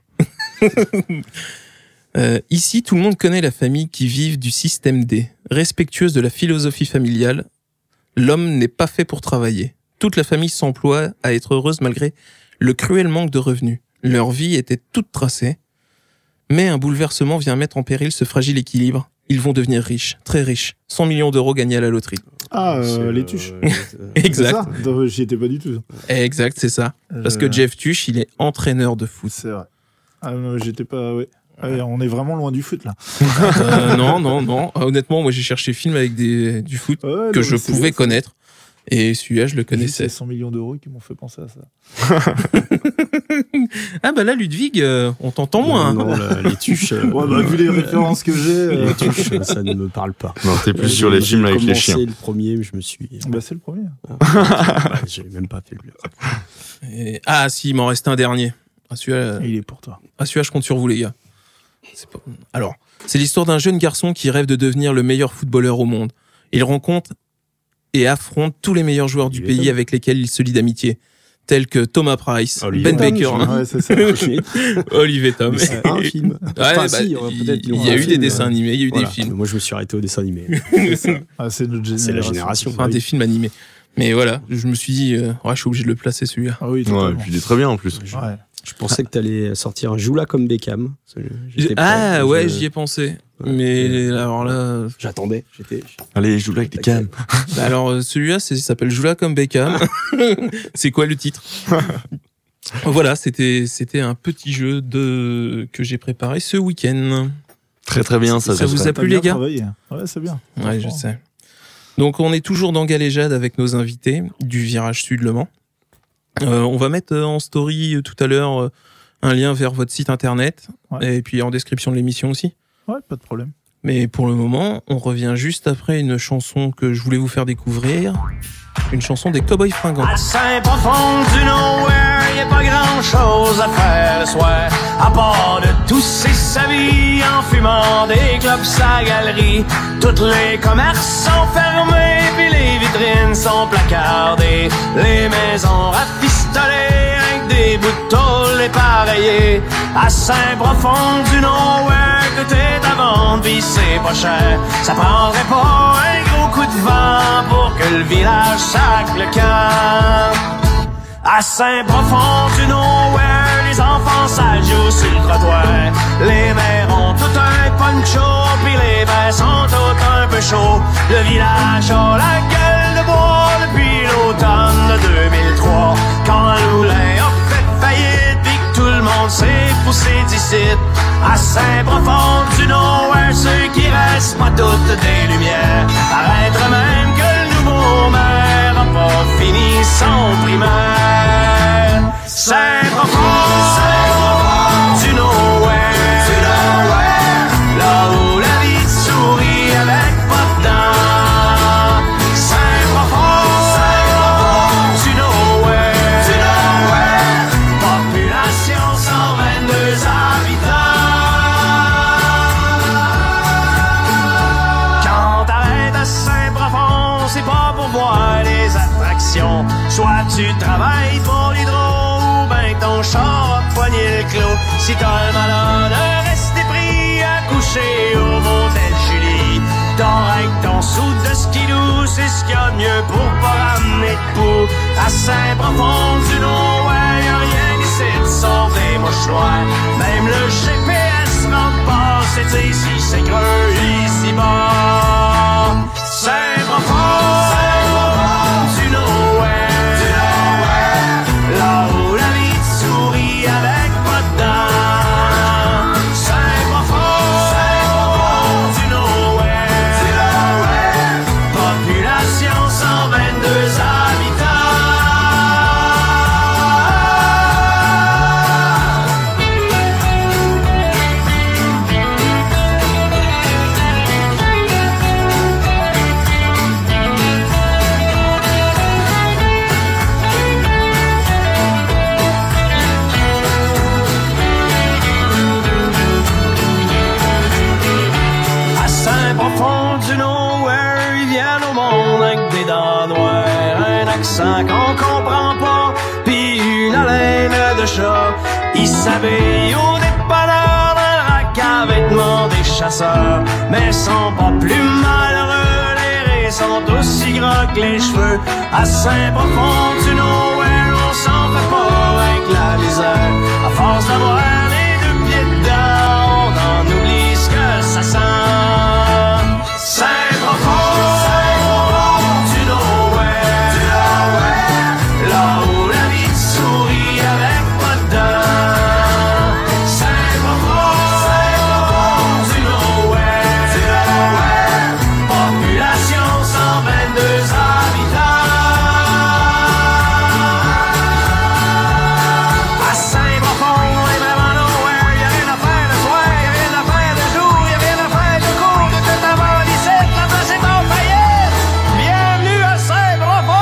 Euh, ici, tout le monde connaît la famille qui vit du système D. Respectueuse de la philosophie familiale, l'homme n'est pas fait pour travailler. Toute la famille s'emploie à être heureuse malgré le cruel manque de revenus. Leur vie était toute tracée. Mais un bouleversement vient mettre en péril ce fragile équilibre. Ils vont devenir riches, très riches. cent millions d'euros gagnés à la loterie. Ah, C'est, euh, euh, les tuches. euh, Exact. C'est ça Non, j'y étais pas du tout. Exact, c'est ça. Parce Euh, que Jeff Tuch, il est entraîneur de foot. C'est vrai. Ah non, j'étais pas. Ouais. Ah, on est vraiment loin du foot là. Euh, non, non, non. Honnêtement, moi j'ai cherché film avec des, du foot Ouais, que non, je mais c'est pouvais bien, connaître. Et celui-là, je le c'est connaissais. ces cent millions d'euros qui m'ont fait penser à ça. Ah bah là, Ludwig, euh, on t'entend moins. hein. Non, non, la- les tuches. euh, Ouais, bah, vu les références que j'ai. euh, les tuches, euh, ça ne me parle pas. Non, t'es plus Euh, sur les j'ai- films j'ai avec les commencé chiens. le premier, mais je me suis. Bah, c'est le premier. Bah, j'ai même pas fait le. Et- Ah si, il m'en reste un dernier. Ah celui-là, Il est pour toi. ah, celui-là, je compte sur vous les gars. C'est pas... Alors, c'est l'histoire d'un jeune garçon qui rêve de devenir le meilleur footballeur au monde. Il rencontre et affronte tous les meilleurs joueurs du Il pays étonne. avec lesquels il se lie d'amitié. tels que Thomas Price, Olivier Ben Tom, Baker, je- hein, ouais, c'est ça. Olivier Tom. Mais c'est pas un film. Ouais, Enfin, bah, si, il peut-être il y a eu des dessins animés, il y a eu Voilà. des films, Moi, je me suis arrêté au dessin animé. Ah, c'est notre génération. C'est la génération. enfin des films animés. Mais voilà, je me suis dit, euh, ouais, je suis obligé de le placer celui-là. Ah oui, Ouais, et totalement. puis il est très bien en plus. Ouais. Je pensais que t'allais sortir un Joue-là comme Beckham. J'étais Ah prêt, ouais, je- j'y ai pensé. Ouais. Mais alors là, J'attendais. J'étais. Allez, joue là avec des cams. alors euh, celui-là, c'est- il s'appelle Joue-là comme Beckham. C'est quoi le titre? Voilà, c'était c'était un petit jeu de que j'ai préparé ce week-end. Très très bien, ça. Ça vous j'espère. a T'as plu, bien les gars? travaillé. Ouais, c'est bien. Ouais, je Franchement. sais. Donc on est toujours dans Galéjade avec nos invités du Virage Sud Le Mans. Euh, on va mettre euh, en story euh, tout à l'heure euh, un lien vers votre site internet Ouais. et puis en description de l'émission aussi. Ouais, pas de problème. Mais pour le moment, on revient juste après une chanson que je voulais vous faire découvrir. Une chanson des Cowboys Fringants. À Saint-Profond du nowhere, y a pas grand chose à faire le soir, à part de tousser sa vie en fumant des clopes sa galerie. Tous les commerces sont fermés, puis les vitrines sont placardées. Les maisons rafistolées avec des bouts de tôle épareillés. À Saint-Profond du nowhere, tout est à vendre, pis c'est pas cher. Ça prendrait pas un gros coup de vent pour que le village sac le camp. À Saint-Profond du nowhere, les enfants ça joue sur le trottoir. Les mères ont tout un poncho, pis les bains sont tout un peu chauds. Le village a la gueule de bois depuis l'automne de deux mille trois, quand Loulin a fait faillite pis que tout le monde s'est poussé d'ici. À Saint-Profond du nowhere, ceux qui restent pas toutes des lumières, paraître même que le nouveau maire a pas fini son primaire. Saint-Profond, Saint-Profond du nowhere, du nowhere, là où la vie sourit avec pas de dents. Saint-Profond, Saint-Profond du nowhere, du nowhere, population cent vingt-deux habitants. Quand t'arrêtes à Saint-Profond, c'est pas pour voir les attractions. Soit tu travailles pour l'hydro ou ben ton char a poigné le clos. Si t'as le malheur de rester pris à coucher au motel Julie, dors avec ton sou de skidoo, c'est ce qu'il y a de mieux pour pas ramener de poux. À Saint-Profond du nowhere, y'a rien ici sauf des mouches noires. Même le G P S rentre pas, c'est dire si c'est creux ici bas. Saint-Profond, Saint-Profond du nowhere, du nowhere, là où la vie sourit avec pas de dents. Saint-Profond, Saint-Profond du nowhere, du nowhere, population cent vingt-deux habitants. À Saint-Profond du nowhere, ils viennent au monde avec des dents noires, un accent qu'on comprend pas, pis une haleine de chat. Ils s'habillent au dépanneur d'un rack à vêtements des chasseurs, mais sont pas plus malheureux, les raies sont aussi gras que les cheveux. À Saint-Profond du nowhere, on s'en fait pas avec la misère, à force d'avoir les deux pieds dedans, on en oublie ce que ça sent. Saint-Profond, Saint-Profond du nowhere, du nowhere, là où la vie sourit avec pas de dents. Saint-Profond, Saint-Profond du nowhere, du nowhere, population cent vingt-deux habitants. À Saint-Profond, on est vraiment nowhere, y'a rien à faire le soir, y'a rien à faire de jour, y'a rien à faire de court, de tout avant dix-sept, la place est en faillite. Bienvenue à Saint-Profond!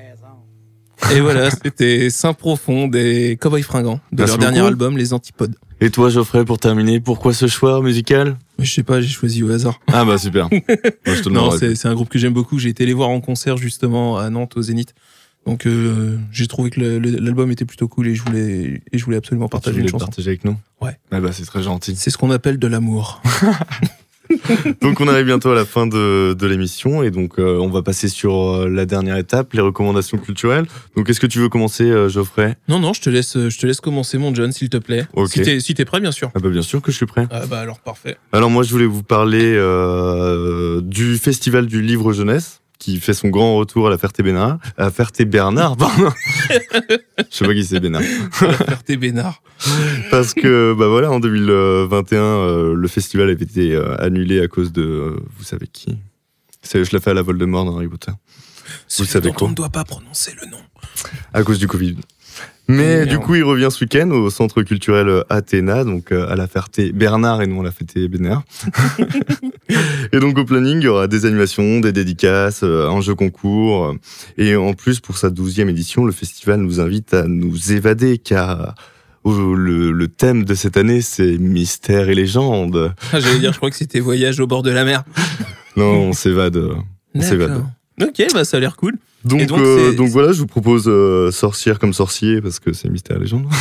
Et voilà, c'était Saint-Profond des Cowboys Fringants, de Merci leur dernier beaucoup. album, Les Antipodes. Et toi, Geoffrey, pour terminer, pourquoi ce choix musical? Je sais pas, j'ai choisi au hasard. Ah bah super. Moi, je te Non, demanderai. c'est, c'est un groupe que j'aime beaucoup. J'ai été les voir en concert justement à Nantes au Zénith. Donc euh, j'ai trouvé que le- le- l'album était plutôt cool et je voulais et je voulais absolument Tu partager voulais une le chanson. partager avec nous? Ouais. Ah bah c'est très gentil. C'est ce qu'on appelle de l'amour. Donc on arrive bientôt à la fin de, de l'émission et donc euh, on va passer sur euh, la dernière étape, les recommandations culturelles. Donc est-ce que tu veux commencer, euh, Geoffrey? Non, non, je te laisse, je te laisse commencer, mon John, s'il te plaît. Ok. Si t'es, si t'es prêt, bien sûr. Ah bah bien sûr que je suis prêt. Ah bah alors parfait. Alors moi je voulais vous parler euh, du festival du livre jeunesse qui fait son grand retour à la Ferté-Bernard. À Ferté-Bernard, pardon. Je sais pas qui c'est Bénard. La Ferté Bénard. Parce que bah voilà, en deux mille vingt et un, euh, le festival avait été euh, annulé à cause de, euh, vous savez qui? C'est, je l'ai fait à la Voldemort dans Harry Potter. Celui savez dont quoi on ne doit pas prononcer le nom. À cause du Covid. Mais Merde. du coup, il revient ce week-end au centre culturel Athéna, donc euh, à la Ferté-Bernard et non à la Ferté-Bénard. Et donc au planning, il y aura des animations, des dédicaces, euh, un jeu concours. euh, Et en plus, pour sa douzième édition, le festival nous invite à nous évader car oh, le, le thème de cette année, c'est mystère et légende. Ah, j'allais dire, je crois que c'était voyage au bord de la mer. Non, on s'évade. euh, On s'évade. Ok, bah ça a l'air cool. Donc, Et donc, euh, c'est- donc voilà, je vous propose euh, sorcière comme sorcier parce que c'est mystère et légende.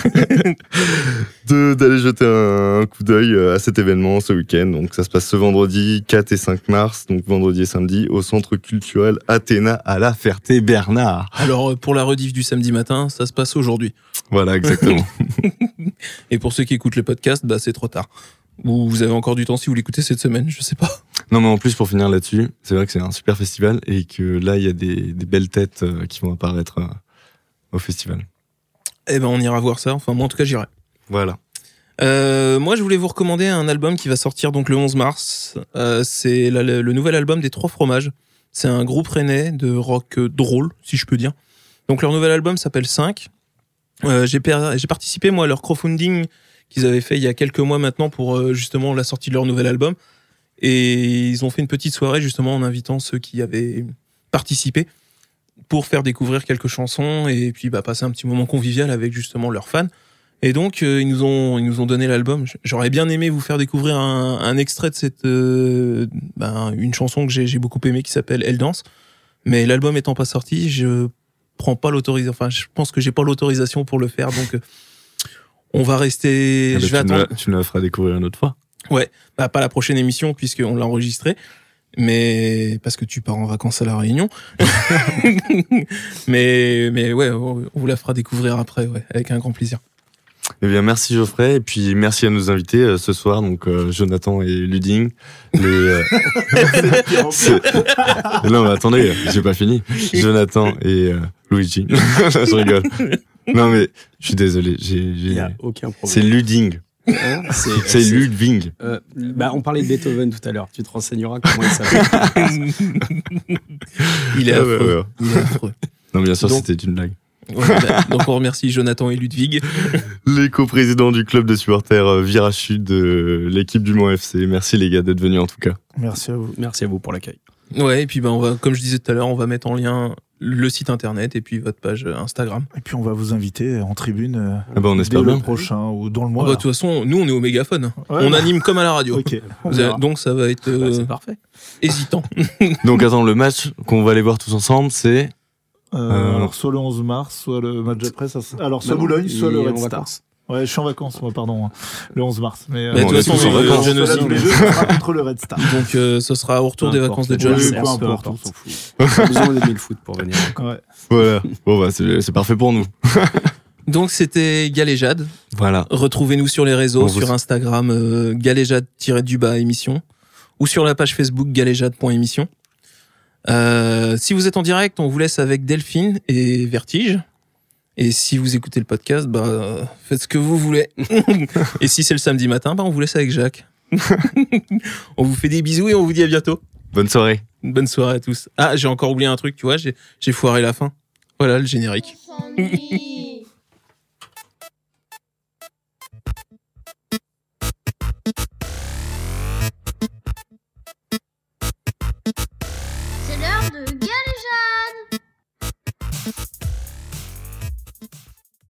de, d'aller jeter un, un coup d'œil euh, à cet événement ce week-end. Donc ça se passe ce vendredi quatre et cinq mars, donc vendredi et samedi au centre culturel Athéna à la Ferté-Bernard. Alors euh, pour la rediff du samedi matin, ça se passe aujourd'hui. Voilà, exactement. Et pour ceux qui écoutent le podcast, bah c'est trop tard. Ou vous avez encore du temps si vous l'écoutez cette semaine, je sais pas. Non mais en plus pour finir là-dessus, c'est vrai que c'est un super festival et que là il y a des, des belles têtes euh, qui vont apparaître euh, au festival. Eh ben on ira voir ça. Enfin moi en tout cas j'irai. Voilà. Euh, moi je voulais vous recommander un album qui va sortir donc le onze mars. Euh, c'est la- le, le nouvel album des Trois Fromages. C'est un groupe rennais de rock euh, drôle, si je peux dire. Donc leur nouvel album s'appelle cinq. Euh, j'ai, per- j'ai participé moi à leur crowdfunding qu'ils avaient fait il y a quelques mois maintenant pour euh, justement la sortie de leur nouvel album. Et ils ont fait une petite soirée justement en invitant ceux qui avaient participé pour faire découvrir quelques chansons et puis bah, passer un petit moment convivial avec justement leurs fans. Et donc euh, ils nous ont ils nous ont donné l'album. J'aurais bien aimé vous faire découvrir un, un extrait de cette euh, ben, une chanson que j'ai, j'ai beaucoup aimée qui s'appelle Elle danse. Mais l'album étant pas sorti, je prends pas l'autorisation. Enfin, je pense que j'ai pas l'autorisation pour le faire. Donc euh, on va rester. Ah bah, je vais tu, nous attendre. la, tu nous la feras découvrir une autre fois. Bah, pas la prochaine émission puisqu'on l'a enregistré, mais parce que tu pars en vacances à La Réunion. mais mais ouais, on vous la fera découvrir après, ouais, avec un grand plaisir. Eh bien, merci Geoffrey, et puis merci à nos invités euh, ce soir, donc euh, Jonathan et Luding. Les, euh, c'est- non, mais attendez, j'ai pas fini. Jonathan et euh, Luigi. Je rigole. Non, mais je suis désolé. J'ai, Il j'ai... n'y a aucun C'est problème. Luding. Hein, c'est, C'est Ludwig. Euh, bah, on parlait de Beethoven tout à l'heure. Tu te renseigneras comment il s'appelle. Il est Ah, affreux. ouais, ouais. Il est affreux. Non, bien sûr, Donc- c'était une blague. Voilà. Donc on remercie Jonathan et Ludwig. Les coprésidents du club de supporters euh, Virage Sud de l'équipe du Mans F C. Merci les gars d'être venus en tout cas. Merci à vous. Merci à vous pour l'accueil. Ouais, et puis ben on va, comme je disais tout à l'heure, on va mettre en lien le site internet et puis votre page Instagram. Et puis on va vous inviter en tribune euh, Ah bah, on dès espère le bien. prochain ou dans le Oh, mois. bah, de là. toute façon, nous on est au mégaphone. Ouais, on bah, anime comme à la radio. Ok. on Vous avez- verra. donc ça va être euh, Bah, c'est parfait. hésitant. Donc attends, le match qu'on va aller voir tous ensemble, c'est... Euh, Euh, alors soit le onze mars, soit le match d'après. Ça, se- alors soit Non, Boulogne, soit il le est Red en Star. vacances. Ouais, je suis en vacances, moi, pardon. Le onze mars. Mais, Mais de on toute est façon, tous en euh, vacances. John Là, aussi. tous les jeux, ce sera contre le Red Star. Donc euh, ce sera au retour Peu des importe. vacances de John. Oui, c'est- peu peu importe, importe. on s'en fout. Pas besoin d'aimer le foot pour venir. Ouais. Voilà. Bon bah c'est, c'est parfait pour nous. Donc c'était Galéjade. Voilà. Retrouvez-nous sur les réseaux, On vous- sur Instagram euh, galéjade-du-bas émission ou sur la page Facebook galéjade.émission. Euh, si vous êtes en direct, on vous laisse avec Delphine et Vertige. Et si vous écoutez le podcast, bah, euh, faites ce que vous voulez. Et si c'est le samedi matin, bah, on vous laisse avec Jacques. On vous fait des bisous et on vous dit à bientôt. Bonne soirée. Bonne soirée à tous. Ah, j'ai encore oublié un truc, tu vois, j'ai, j'ai foiré la fin. Voilà le générique. S'ennuie